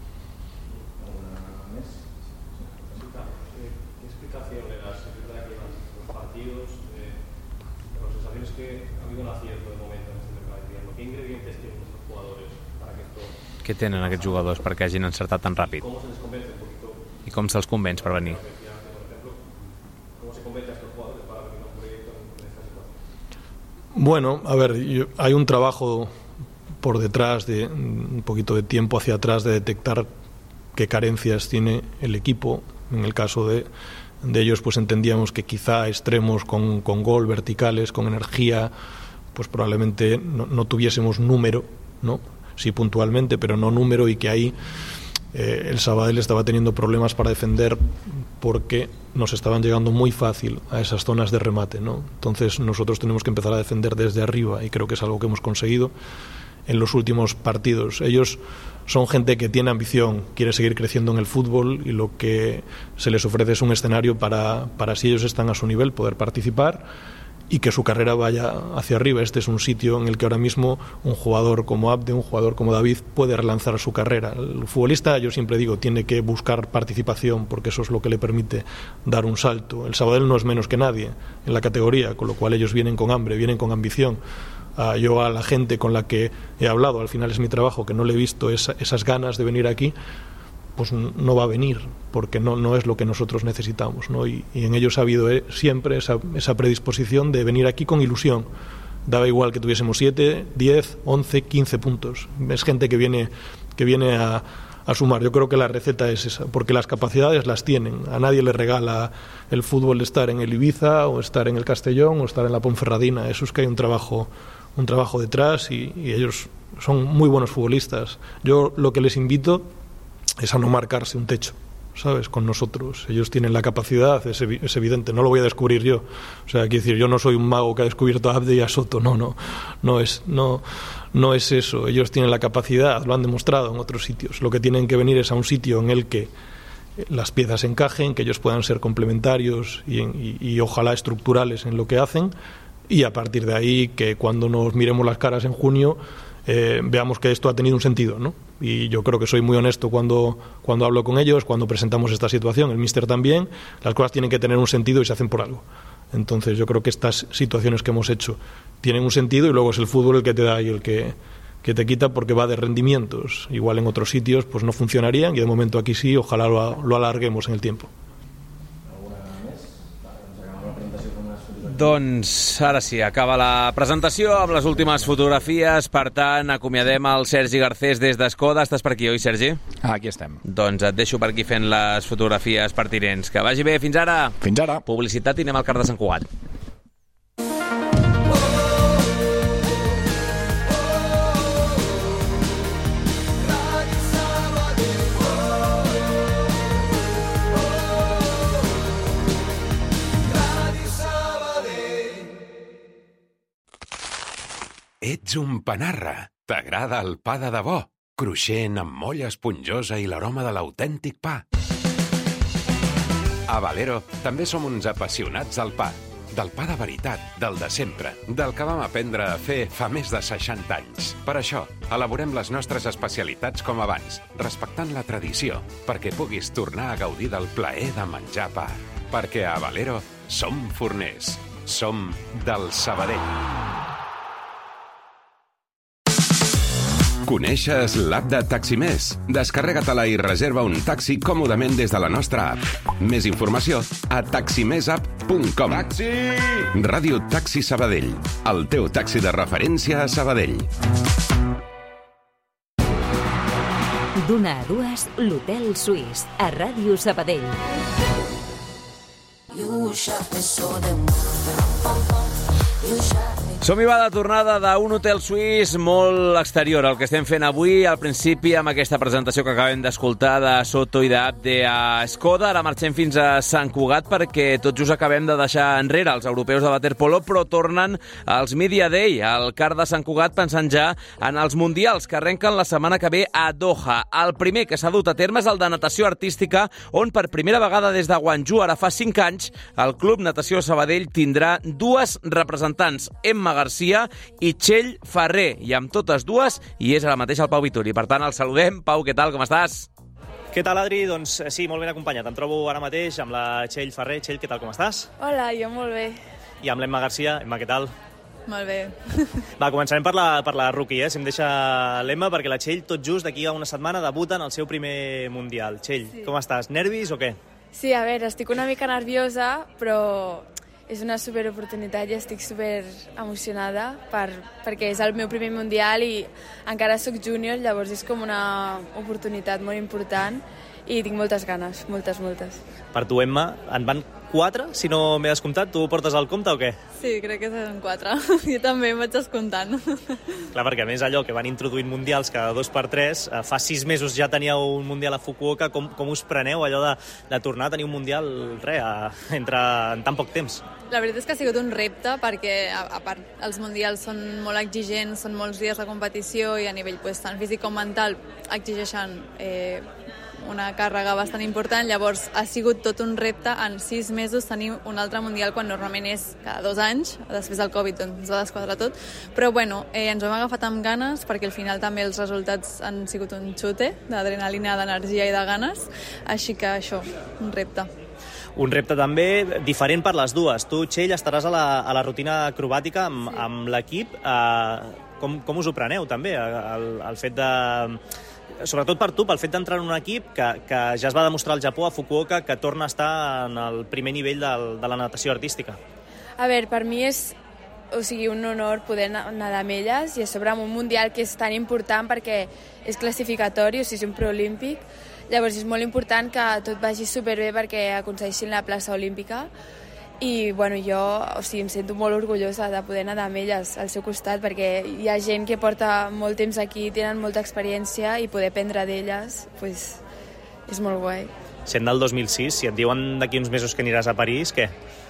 ¿Qué explicación le das? Es verdad que los partidos, las sensaciones que ha habido un acierto de momento en este mercado de invierno. ¿Qué ingredientes tienen estos jugadores para que esto... Què tenen aquests jugadors perquè hagin encertat tan ràpid? ¿Cómo se les convence un poquito? I com se'ls convenç per venir? ¿Cómo se convence a estos jugadores para venir a un proyecto en esta situación? Bueno, a ver, hay un trabajo por detrás, de un poquito de tiempo hacia atrás, de detectar qué carencias tiene el equipo. En el caso de ellos, pues entendíamos que quizá extremos con gol, verticales, con energía, pues probablemente no tuviésemos número, ¿no? Sí, puntualmente, pero no número, y que ahí el Sabadell estaba teniendo problemas para defender porque nos estaban llegando muy fácil a esas zonas de remate, ¿no? Entonces nosotros tenemos que empezar a defender desde arriba y creo que es algo que hemos conseguido en los últimos partidos. Ellos son gente que tiene ambición, quiere seguir creciendo en el fútbol y lo que se les ofrece es un escenario para si ellos están a su nivel poder participar y que su carrera vaya hacia arriba. Este es un sitio en el que ahora mismo un jugador como Abde, un jugador como David puede relanzar su carrera. El futbolista, yo siempre digo, tiene que buscar participación porque eso es lo que le permite dar un salto. El Sabadell no es menos que nadie en la categoría, con lo cual ellos vienen con hambre, vienen con ambición. Yo a la gente con la que he hablado, al final es mi trabajo, que no le he visto esas ganas de venir aquí, pues no va a venir, porque no es lo que nosotros necesitamos, ¿no? Y en ellos ha habido siempre esa predisposición de venir aquí con ilusión. Daba igual que tuviésemos 7, 10, 11, 15 puntos. Es gente que viene a sumar. Yo creo que la receta es esa, porque las capacidades las tienen. A nadie le regala el fútbol de estar en el Ibiza o estar en el Castellón o estar en la Ponferradina. Eso es que hay un trabajo detrás y ellos son muy buenos futbolistas. Yo lo que les invito es a no marcarse un techo, ¿sabes?, con nosotros. Ellos tienen la capacidad, es evidente, no lo voy a descubrir yo. O sea, quiero decir, yo no soy un mago que ha descubierto a Abde y a Soto, no es eso. Ellos tienen la capacidad, lo han demostrado en otros sitios. Lo que tienen que venir es a un sitio en el que las piezas encajen, que ellos puedan ser complementarios y ojalá estructurales en lo que hacen, y a partir de ahí que cuando nos miremos las caras en junio veamos que esto ha tenido un sentido, ¿no? Y yo creo que soy muy honesto cuando hablo con ellos, cuando presentamos esta situación, el míster también. Las cosas tienen que tener un sentido y se hacen por algo. Entonces yo creo que estas situaciones que hemos hecho tienen un sentido y luego es el fútbol el que te da y el que te quita, porque va de rendimientos. Igual en otros sitios pues no funcionarían y de momento aquí sí, ojalá lo alarguemos en el tiempo. Doncs ara sí, acaba la presentació amb les últimes fotografies. Per tant, acomiadem el Sergi Garcés des d'Escoda. Estàs per aquí, oi, Sergi? Aquí estem. Doncs et deixo per aquí fent les fotografies pertinents. Que vagi bé, fins ara. Fins ara. Publicitat i anem al CAR de Sant Cugat. Ets un panarra. T'agrada el pa de debò, cruixent, amb molla esponjosa i l'aroma de l'autèntic pa. A Valero també som uns apassionats del pa de veritat, del de sempre, del que vam aprendre a fer fa més de 60 anys. Per això, elaborem les nostres especialitats com abans, respectant la tradició, perquè puguis tornar a gaudir del plaer de menjar pa. Perquè a Valero som forners, som del Sabadell. Coneixes l'app de Taximés? Descarrega-te-la i reserva un taxi còmodament des de la nostra app. Més informació a taximesapp.com. Taxi! Ràdio Taxi Sabadell, el teu taxi de referència a Sabadell. D'una a dues, l'Hotel Suís, a Ràdio Sabadell. Som-hi va de tornada d'un hotel suís molt exterior, el que estem fent avui, al principi amb aquesta presentació que acabem d'escoltar de Soto i d'Abde a Escoda. Ara marxem fins a Sant Cugat perquè tot just acabem de deixar enrere els europeus de waterpolo, però tornen als Media Day, al CAR de Sant Cugat, pensant ja en els mundials que arrenquen la setmana que ve a Doha. El primer que s'ha dut a terme és el de natació artística, on per primera vegada des de Guangzhou, ara fa 5 anys, el Club Natació Sabadell tindrà dues representants, Emma Garcia i Txell Ferrer, i amb totes dues hi és ara mateix el Pau Vituri. Per tant, el saludem. Pau, què tal? Com estàs? Què tal, Adri? Doncs sí, molt ben acompanyat. Em trobo ara mateix amb la Txell Ferrer. Txell, què tal, com estàs? Hola, jo molt bé. I amb l'Emma Garcia. Emma, què tal? Molt bé. Va, començarem per la rookie, si em deixa l'Emma, perquè la Txell tot just d'aquí a una setmana debuta en el seu primer Mundial. Txell, sí. Com estàs? Nervis o què? Sí, a veure, estic una mica nerviosa, però és una superoportunitat i estic super emocionada perquè és el meu primer Mundial i encara sóc júnior, llavors és com una oportunitat molt important i tinc moltes ganes, moltes. Per tu, Emma, en van 4, si no m'he descomptat. Tu portes el compte o què? Sí, crec que seran 4. Jo també em vaig descomptant. Clar, perquè a més allò que van introduint mundials cada 2x3, fa 6 mesos ja teníeu un mundial a Fukuoka, com us preneu allò de tornar a tenir un mundial en tan poc temps? La veritat és que ha sigut un repte perquè, a part, els mundials són molt exigents, són molts dies de competició i a nivell tant físic com mental exigeixen una càrrega bastant important, llavors ha sigut tot un repte en 6 mesos tenir un altre mundial quan normalment és cada 2 anys, després del Covid doncs ens va desquadrar tot, però bueno, ens ho hem agafat amb ganes perquè al final també els resultats han sigut un xute d'adrenalina, d'energia i de ganes, així que això, un repte. Un repte també diferent per les dues. Tu, Txell, estaràs a la rutina acrobàtica amb l'equip. Com us ho preneu, també, el fet de... Sobretot per tu, pel fet d'entrar en un equip que ja es va demostrar al Japó, a Fukuoka, que torna a estar en el primer nivell de la natació artística. A veure, per mi és un honor poder nedar amb elles i a sobre amb un mundial que és tan important perquè és classificatori, és un preolímpic. Llavors és molt important que tot vagi superbé perquè aconsegueixin la plaça olímpica i bueno, jo em sento molt orgullosa de poder nedar amb elles al seu costat perquè hi ha gent que porta molt temps aquí, tenen molta experiència i poder aprendre d'elles és molt guai. Sent del 2006, si et diuen d'aquí uns mesos que aniràs a París, què?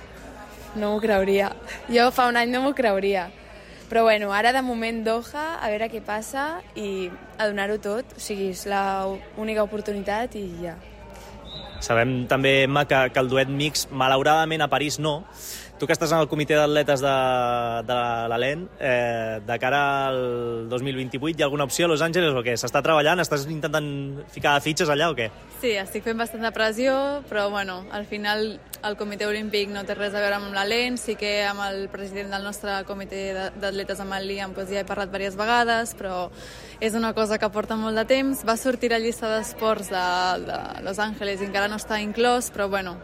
No m'ho creuria. Jo fa un any no m'ho creuria. Però bueno, ara de moment Doha, a veure què passa i a donar-ho tot, és l'única oportunitat i ja. Sabem també, Emma, que el duet mixt, malauradament a París no. Tu que estàs en el comitè d'atletes de l'ALEN, de cara al 2028, hi ha alguna opció a Los Angeles o què? S'està treballant? Estàs intentant ficar fitxes allà o què? Sí, estic fent bastanta pressió, però bueno, al final el comitè olímpic no té res a veure amb l'ALEN, sí que amb el president del nostre comitè d'atletes, amb el Liam, ja he parlat diverses vegades, però és una cosa que porta molt de temps. Va sortir la llista d'esports de Los Angeles i encara no està inclòs, però bueno,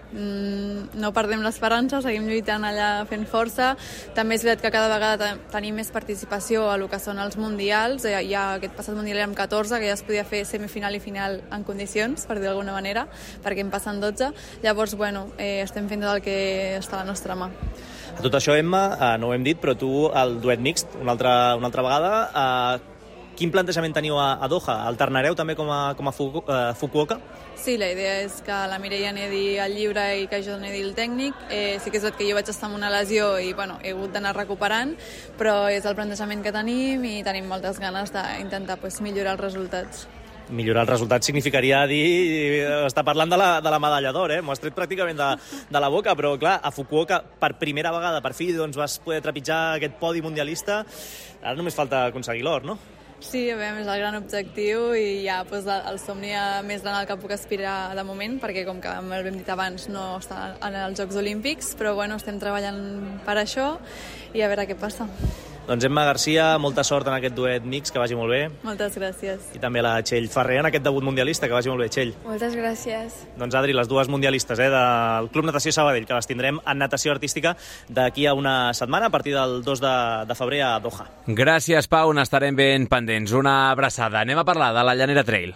no perdem l'esperança, seguim lluitant allà fent força. També és veritat que cada vegada tenim més participació a lo que són els mundials. Ja aquest passat mundial érem 14, que ja es podia fer semifinal i final en condicions, per dir d'alguna manera, perquè en passen 12. Llavors, bueno, estem fent tot el que està a la nostra mà. A tot això, Emma, no ho hem dit, però tu, el duet mixt, una altra vegada, quin plantejament teniu a Doha? Alternareu també com a Fukuoka? Sí, la idea és que la Mireia nedi el lliure i que jo nedi el tècnic. Sí que és veritat que jo vaig estar amb una lesió i bueno, he hagut d'anar recuperant, però és el plantejament que tenim i tenim moltes ganes d'intentar millorar els resultats. Millorar els resultats significaria estar parlant de la medalla d'or, M'ho has tret pràcticament de la boca, però clar, a Fukuoka per primera vegada, per fi, doncs vas poder trepitjar aquest podi mundialista. Ara només falta aconseguir l'or, no? Sí, és el gran objectiu i ja el somni més gran al que puc aspirar de moment, perquè com que hem dit abans no està en els Jocs Olímpics, però bueno, estem treballant per això i a veure què passa. Doncs Emma Garcia, molta sort en aquest duet mix, que vagi molt bé. Moltes gràcies. I també la Txell Ferrer en aquest debut mundialista, que vagi molt bé, Txell. Moltes gràcies. Doncs Adri, les dues mundialistes del Club Natació Sabadell, que les tindrem en natació artística d'aquí a una setmana, a partir del 2 de febrer a Doha. Gràcies, Pau, n'estarem ben pendents. Una abraçada. Anem a parlar de la Llanera Trail.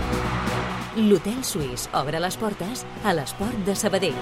L'Hotel Suís obre les portes a l'esport de Sabadell.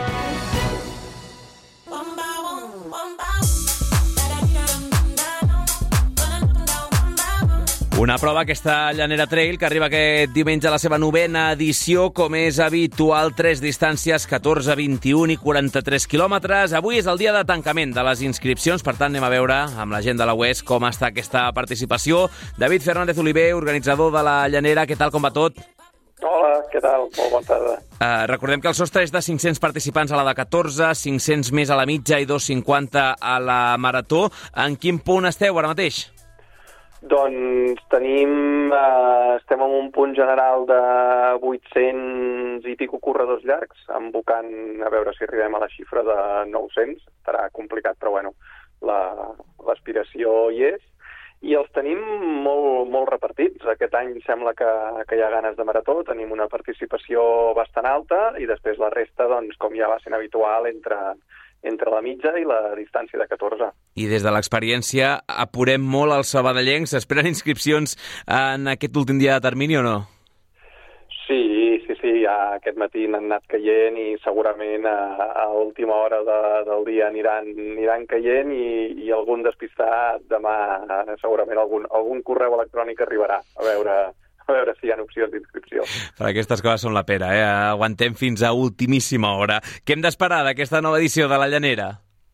Una prova, aquesta Llanera Trail, que arriba aquest diumenge a la seva 9ª edició, com és habitual, 3 distàncies, 14, 21 i 43 quilòmetres. Avui és el dia de tancament de les inscripcions, per tant anem a veure amb la gent de la UES com està aquesta participació. David Fernández Oliver, organitzador de la Llanera, què tal, com va tot? Hola, què tal? Molt bona tarda. Recordem que el sostre és de 500 participants a la de 14, 500 més a la mitja i 250 a la marató. En quin punt esteu ara mateix? Doncs estem en un punt general de 800 i pico corredors llargs, embocant a veure si arribem a la xifra de 900. Estarà complicat, però bueno, l'aspiració hi és. I els tenim molt repartits. Aquest any sembla que hi ha ganes de marató, tenim una participació bastant alta i després la resta, doncs, com ja va sent habitual, entre la mitja i la distància de 14. I des de l'experiència apurem molt els sabadellencs. Esperen inscripcions en aquest últim dia de termini o no? Sí, ja aquest matí n'han anat caient i segurament a última hora del dia aniran caient i algun despistat demà segurament algun correu electrònic arribarà a veure si hi ha opcions d'inscripció. Per aquestes coses són la pera, aguantem fins a ultimíssima hora. Què hem d'esperar d'aquesta nova edició de la Llanera?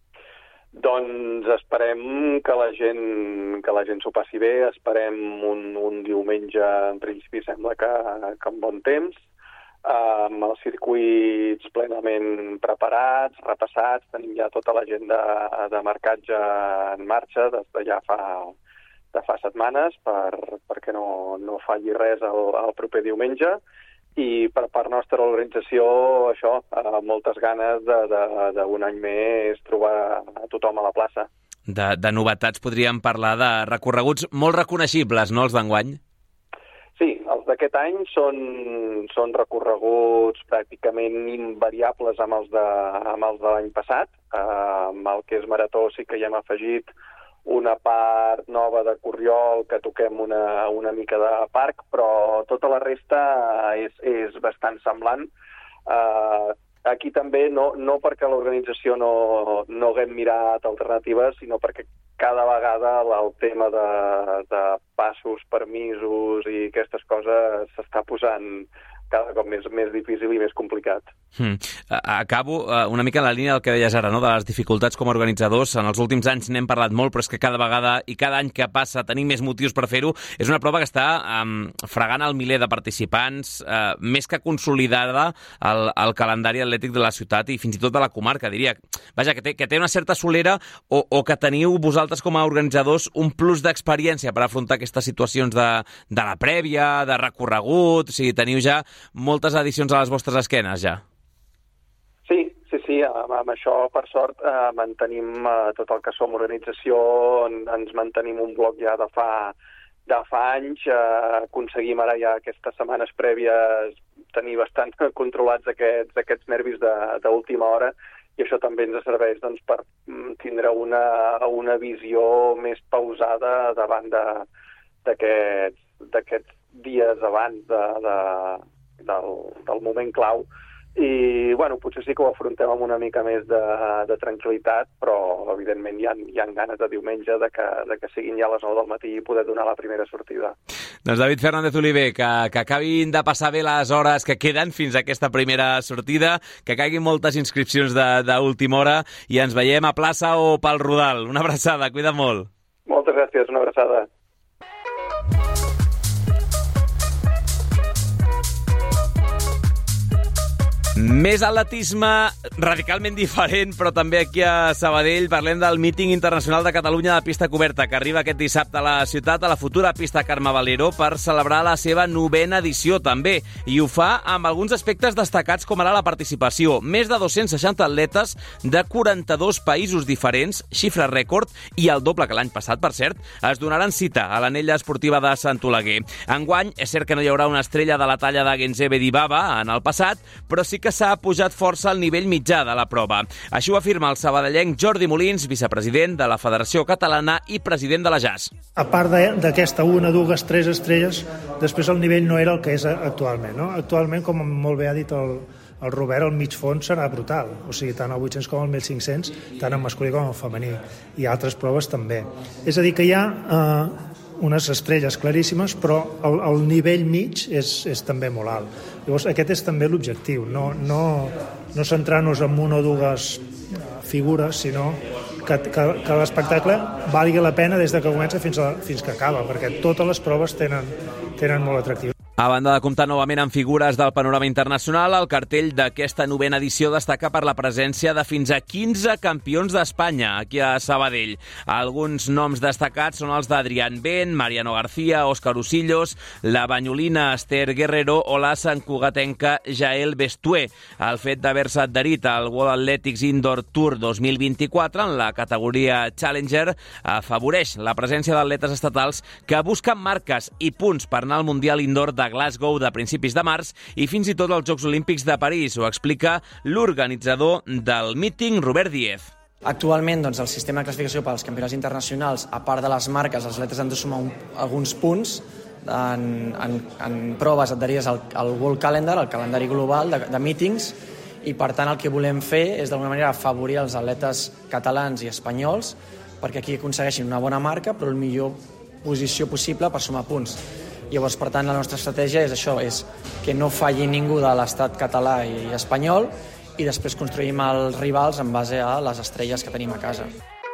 Doncs esperem que la gent s'ho passi bé, esperem un diumenge, en principi sembla que amb bon temps, amb els circuits plenament preparats, repassats, tenim ja tota l'agenda de marcatge en marxa des de ja fa setmanes perquè no falli res el proper diumenge. I per part nostra l'organització, això, moltes ganes d'un any més trobar a tothom a la plaça. De novetats podríem parlar de recorreguts molt reconeixibles, no, els d'enguany? Sí, els d'aquest any són recorreguts pràcticament invariables amb els de l'any passat. Amb el que és marató sí que hi hem afegit una part nova de Corriol que toquem una mica de parc, però tota la resta és bastant semblant. Aquí també, no perquè l'organització no haguem mirat alternatives, sinó perquè cada vegada el tema de passos, permisos i aquestes coses s'està posant cada cop més difícil i més complicat. Acabo una mica en la línia del que deies ara, no? De les dificultats com a organitzadors. En els últims anys n'hem parlat molt, però és que cada vegada i cada any que passa tenim més motius per fer-ho. És una prova que està fregant el miler de participants, més que consolidada el calendari atlètic de la ciutat i fins i tot de la comarca, diria. Vaja, que té una certa solera o que teniu vosaltres com a organitzadors un plus d'experiència per afrontar aquestes situacions de la prèvia, de recorregut, o sigui, teniu ja moltes edicions a les vostres esquenes, ja. Sí, amb això, per sort, mantenim tot el que som organització, ens mantenim un bloc ja de fa anys, aconseguim ara ja aquestes setmanes prèvies tenir bastant controlats aquests nervis d'última hora, i això també ens serveix doncs, per tindre una visió més pausada davant d'aquests dies abans del moment clau. I, potser sí que ho afrontem amb una mica més de tranquil·litat, però, evidentment, hi ha ganes de diumenge de que siguin ja les 9 del matí i poder donar la primera sortida. Doncs David Fernández Oliver, que acabin de passar bé les hores que queden fins a aquesta primera sortida, que caiguin moltes inscripcions d'última hora i ens veiem a plaça o pel Rodal. Una abraçada, cuida molt. Moltes gràcies, una abraçada. Més atletisme radicalment diferent, però també aquí a Sabadell parlem del míting internacional de Catalunya de pista coberta, que arriba aquest dissabte a la ciutat, a la futura pista Carme Valero, per celebrar la seva 9ª edició també, i ho fa amb alguns aspectes destacats com ara la participació. Més de 260 atletes de 42 països diferents, xifra rècord, i el doble que l'any passat, per cert, es donaran cita a l'anella esportiva de Sant Oleguer. Enguany, és cert que no hi haurà una estrella de la talla de Genzebe Dibaba en el passat, però sí que s'ha pujat força al nivell mitjà de la prova. Així ho afirma el sabadellenc Jordi Molins, vicepresident de la Federació Catalana i president de la JAS. A part d'aquesta 1, 2, 3 estrelles, després el nivell no era el que és actualment. No? Actualment, com molt bé ha dit el Robert, el mig fons serà brutal. O sigui, tant el 800 com el 1500, tant en masculí com en femení. I altres proves també. És a dir, que hi ha unes estrelles claríssimes, però el nivell mig és també molt alt. Llavors, aquest és també l'objectiu, no centrar-nos en 1 o 2 figures, sinó que l'espectacle valgui la pena des que comença fins que acaba, perquè totes les proves tenen molt atractiu. A banda de comptar novament amb figures del panorama internacional, el cartell d'aquesta 9ª edició destaca per la presència de fins a 15 campions d'Espanya aquí a Sabadell. Alguns noms destacats són els d'Adrián Ben, Mariano García, Òscar Usillos, la banyolina Esther Guerrero o la santcugatenca Jael Bestué. El fet d'haver-se adherit al World Athletics Indoor Tour 2024 en la categoria Challenger afavoreix la presència d'atletes estatals que busquen marques i punts per anar al Mundial Indoor de Glasgow de principis de març i fins i tot als Jocs Olímpics de París. Ho explica l'organitzador del míting, Robert Díez. Actualment, el sistema de classificació per als campionats internacionals, a part de les marques, els atletes han de sumar alguns punts en proves et derives al World Calendar, el calendari global de meetings, i per tant el que volem fer és d'alguna manera afavorir els atletes catalans i espanyols perquè aquí aconsegueixin una bona marca però la millor posició possible per sumar punts. Llavors, per tant, la nostra estratègia és això, és que no falli ningú de l'estat català i espanyol i després construïm els rivals en base a les estrelles que tenim a casa.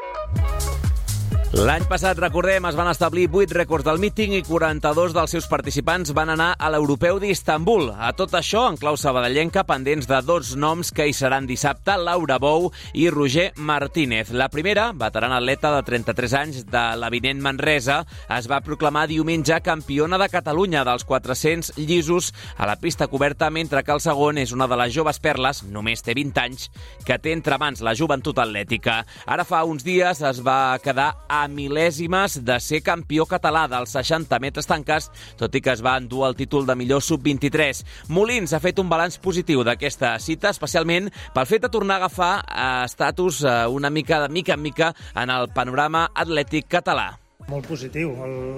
L'any passat, recordem, es van establir 8 rècords del míting i 42 dels seus participants van anar a l'Europeu d'Istanbul. A tot això, en clau sabadellenca, pendents de 2 noms que hi seran dissabte, Laura Bou i Roger Martínez. La primera, veterana atleta de 33 anys de l'Avinent Manresa, es va proclamar diumenge campiona de Catalunya dels 400 llisos a la pista coberta, mentre que el segon és una de les joves perles, només té 20 anys, que té entre mans la joventut atlètica. Ara fa uns dies es va quedar a mil·lèsimes de ser campió català dels 60 metres tancats, tot i que es va endur el títol de millor sub-23. Molins ha fet un balanç positiu d'aquesta cita, especialment pel fet de tornar a agafar estatus una mica en mica en el panorama atlètic català. Molt positiu.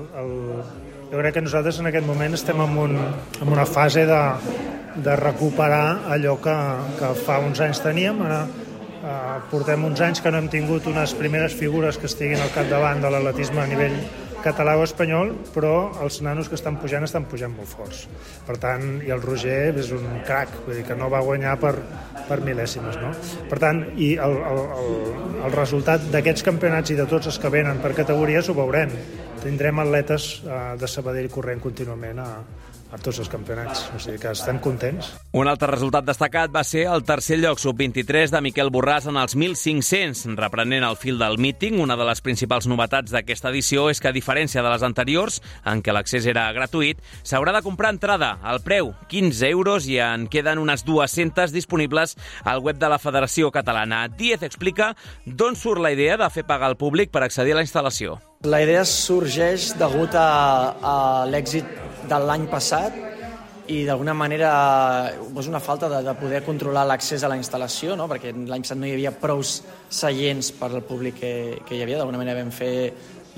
Jo crec que nosaltres en aquest moment estem en una fase de recuperar allò que fa uns anys teníem. Portem uns anys que no hem tingut unes primeres figures que estiguin al capdavant de l'atletisme a nivell català o espanyol, però els nanos que estan pujant molt forts. Per tant, i el Roger és un crac, vull dir que no va guanyar per mil·lèsimes, no? Per tant, i el resultat d'aquests campionats i de tots els que venen per categories ho veurem. Tindrem atletes de Sabadell corrent contínuament a tots els campionats, o sigui que estem contents. Un altre resultat destacat va ser el tercer lloc sub-23 de Miquel Borràs en els 1.500. Reprenent el fil del míting, una de les principals novetats d'aquesta edició és que, a diferència de les anteriors, en què l'accés era gratuït, s'haurà de comprar entrada. El preu, 15 euros, i en queden unes 200 disponibles al web de la Federació Catalana. Díez explica d'on surt la idea de fer pagar al públic per accedir a la instal·lació. La idea sorgeix degut a l'èxit de l'any passat i d'alguna manera és una falta de poder controlar l'accés a la instal·lació, no? Perquè l'any passat no hi havia prou seients per al públic que hi havia. D'alguna manera vam fer,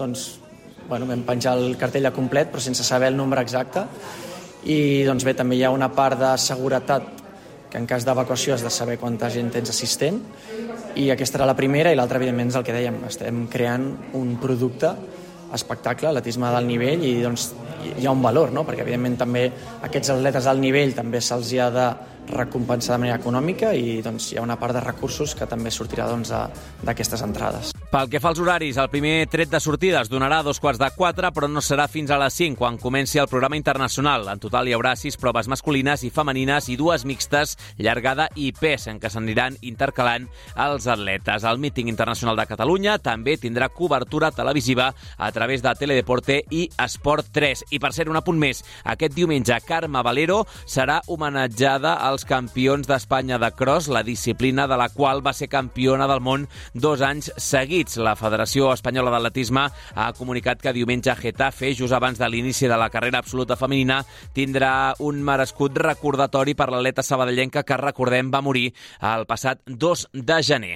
vam penjar el cartell complet però sense saber el nombre exacte i bé, també hi ha una part de seguretat que en cas d'evacuació has de saber quanta gent tens assistent i aquesta era la primera i l'altra evidentment és el que dèiem, estem creant un producte espectacle, atletisme d'alt nivell i hi ha un valor, no? Perquè evidentment també aquests atletes d'alt nivell també se'ls ha de recompensar de manera econòmica i hi ha una part de recursos que també sortirà d'aquestes entrades. Pel que fa als horaris, el primer tret de sortida es donarà a 3:45, però no serà fins a les 5, quan comenci el programa internacional. En total hi haurà 6 proves masculines i femenines i 2 mixtes, llargada i pes, en què s'aniran intercalant els atletes. El míting internacional de Catalunya també tindrà cobertura televisiva a través de Teledeporte i Esport 3. I per ser un apunt més, aquest diumenge Carme Valero serà homenatjada als campions d'Espanya de cross, la disciplina de la qual va ser campiona del món 2 anys seguits. La Federació Espanyola d'Atletisme ha comunicat que diumenge Getafe, just abans de l'inici de la carrera absoluta femenina, tindrà un merescut recordatori per l'atleta sabadellenca que, recordem, va morir el passat 2 de gener.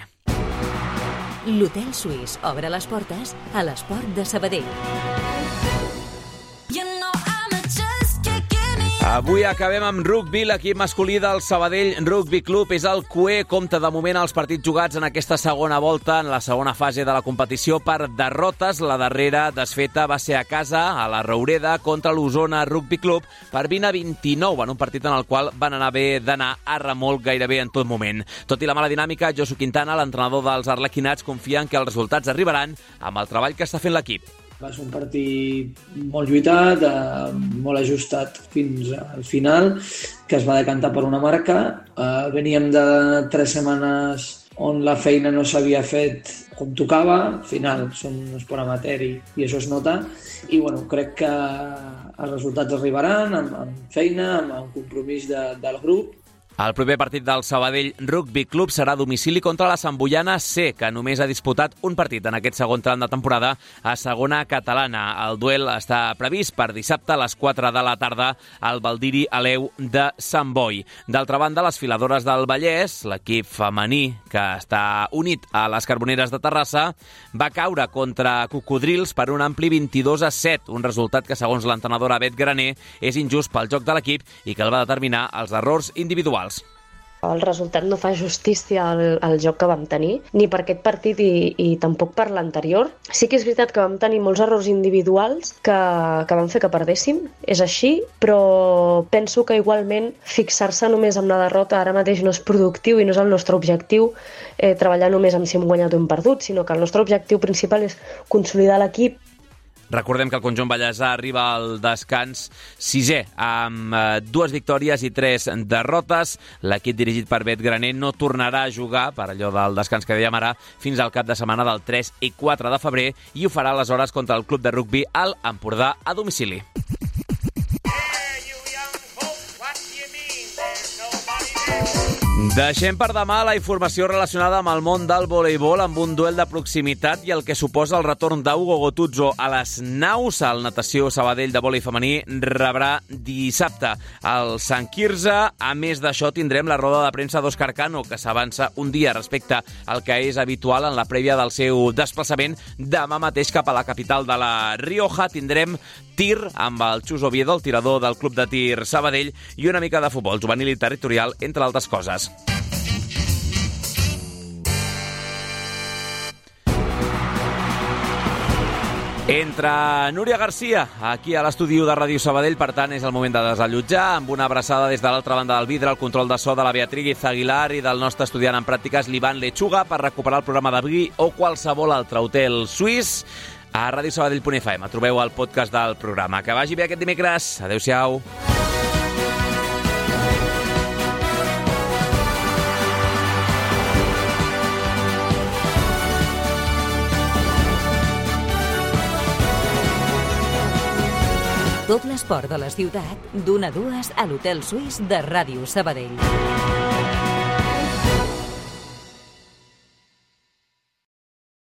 L'Hotel Suís obre les portes a l'esport de Sabadell. Avui acabem amb rugby. L'equip masculí del Sabadell Rugby Club és el cuer. Compta de moment els partits jugats en aquesta segona volta, en la segona fase de la competició, per derrotes. La darrera desfeta va ser a casa, a la Roureda, contra l'Osona Rugby Club, per 20-29, en un partit en el qual van anar bé d'anar a remolc gairebé en tot moment. Tot i la mala dinàmica, Josu Quintana, l'entrenador dels arlequinats, confia en que els resultats arribaran amb el treball que està fent l'equip. Va ser un partit molt lluitat, molt ajustat fins al final, que es va decantar per una marca. Veníem de 3 setmanes on la feina no s'havia fet com tocava. Al final som un esport amateur i això es nota. I crec que els resultats arribaran amb feina, amb el compromís del grup. El proper partit del Sabadell Rugby Club serà a domicili contra la Santboiana C, que només ha disputat un partit en aquest segon tram de temporada a segona catalana. El duel està previst per dissabte a les 4 de la tarda al Baldiri Aleu de Sant Boi. D'altra banda, les filadores del Vallès, l'equip femení que està unit a les Carboneres de Terrassa, va caure contra Cocodrils per un ampli 22-7, un resultat que, segons l'entrenadora Bet Graner, és injust pel joc de l'equip i que el va determinar els errors individuals. El resultat no fa justícia al joc que vam tenir, ni per aquest partit i tampoc per l'anterior. Sí que és veritat que vam tenir molts errors individuals que van fer que perdéssim, és així, però penso que igualment fixar-se només en la derrota ara mateix no és productiu i no és el nostre objectiu treballar només amb si hem guanyat o hem perdut, sinó que el nostre objectiu principal és consolidar l'equip. Recordem que el conjunt ballesà arriba al descans 6è, amb 2 victòries i 3 derrotes. L'equip dirigit per Bet Graner no tornarà a jugar, per allò del descans que dèiem ara, fins al cap de setmana del 3 i 4 de febrer i ho farà aleshores contra el club de rugbi al Empordà a domicili. Deixem per demà la informació relacionada amb el món del voleibol, amb un duel de proximitat i el que suposa el retorn d'Hugo Gotuzzo a les naus. El Natació Sabadell de vòlei femení rebrà dissabte el Sant Quirze. A més d'això, tindrem la roda de premsa d'Òscar Cano, que s'avança un dia respecte al que és habitual en la prèvia del seu desplaçament demà mateix cap a la capital de la Rioja. Tindrem tir amb el Xus Oviedo, el tirador del club de tir Sabadell, i una mica de futbol juvenil i territorial, entre altres coses. Entre Núria Garcia, aquí a l'estudi de Ràdio Sabadell, per tant, és el moment de desallotjar, amb una abraçada des de l'altra banda del vidre, el control de so de la Beatriz Aguilar i del nostre estudiant en pràctiques, l'Ivan Lechuga, per recuperar el programa d'avui o qualsevol altre hotel suís. A radiosabadell.fm trobeu el podcast del programa. Que vagi bé aquest dimecres. Adéu-siau. Tot l'esport de la ciutat, d'1 a 2 a l'Hotel Suís de Ràdio Sabadell.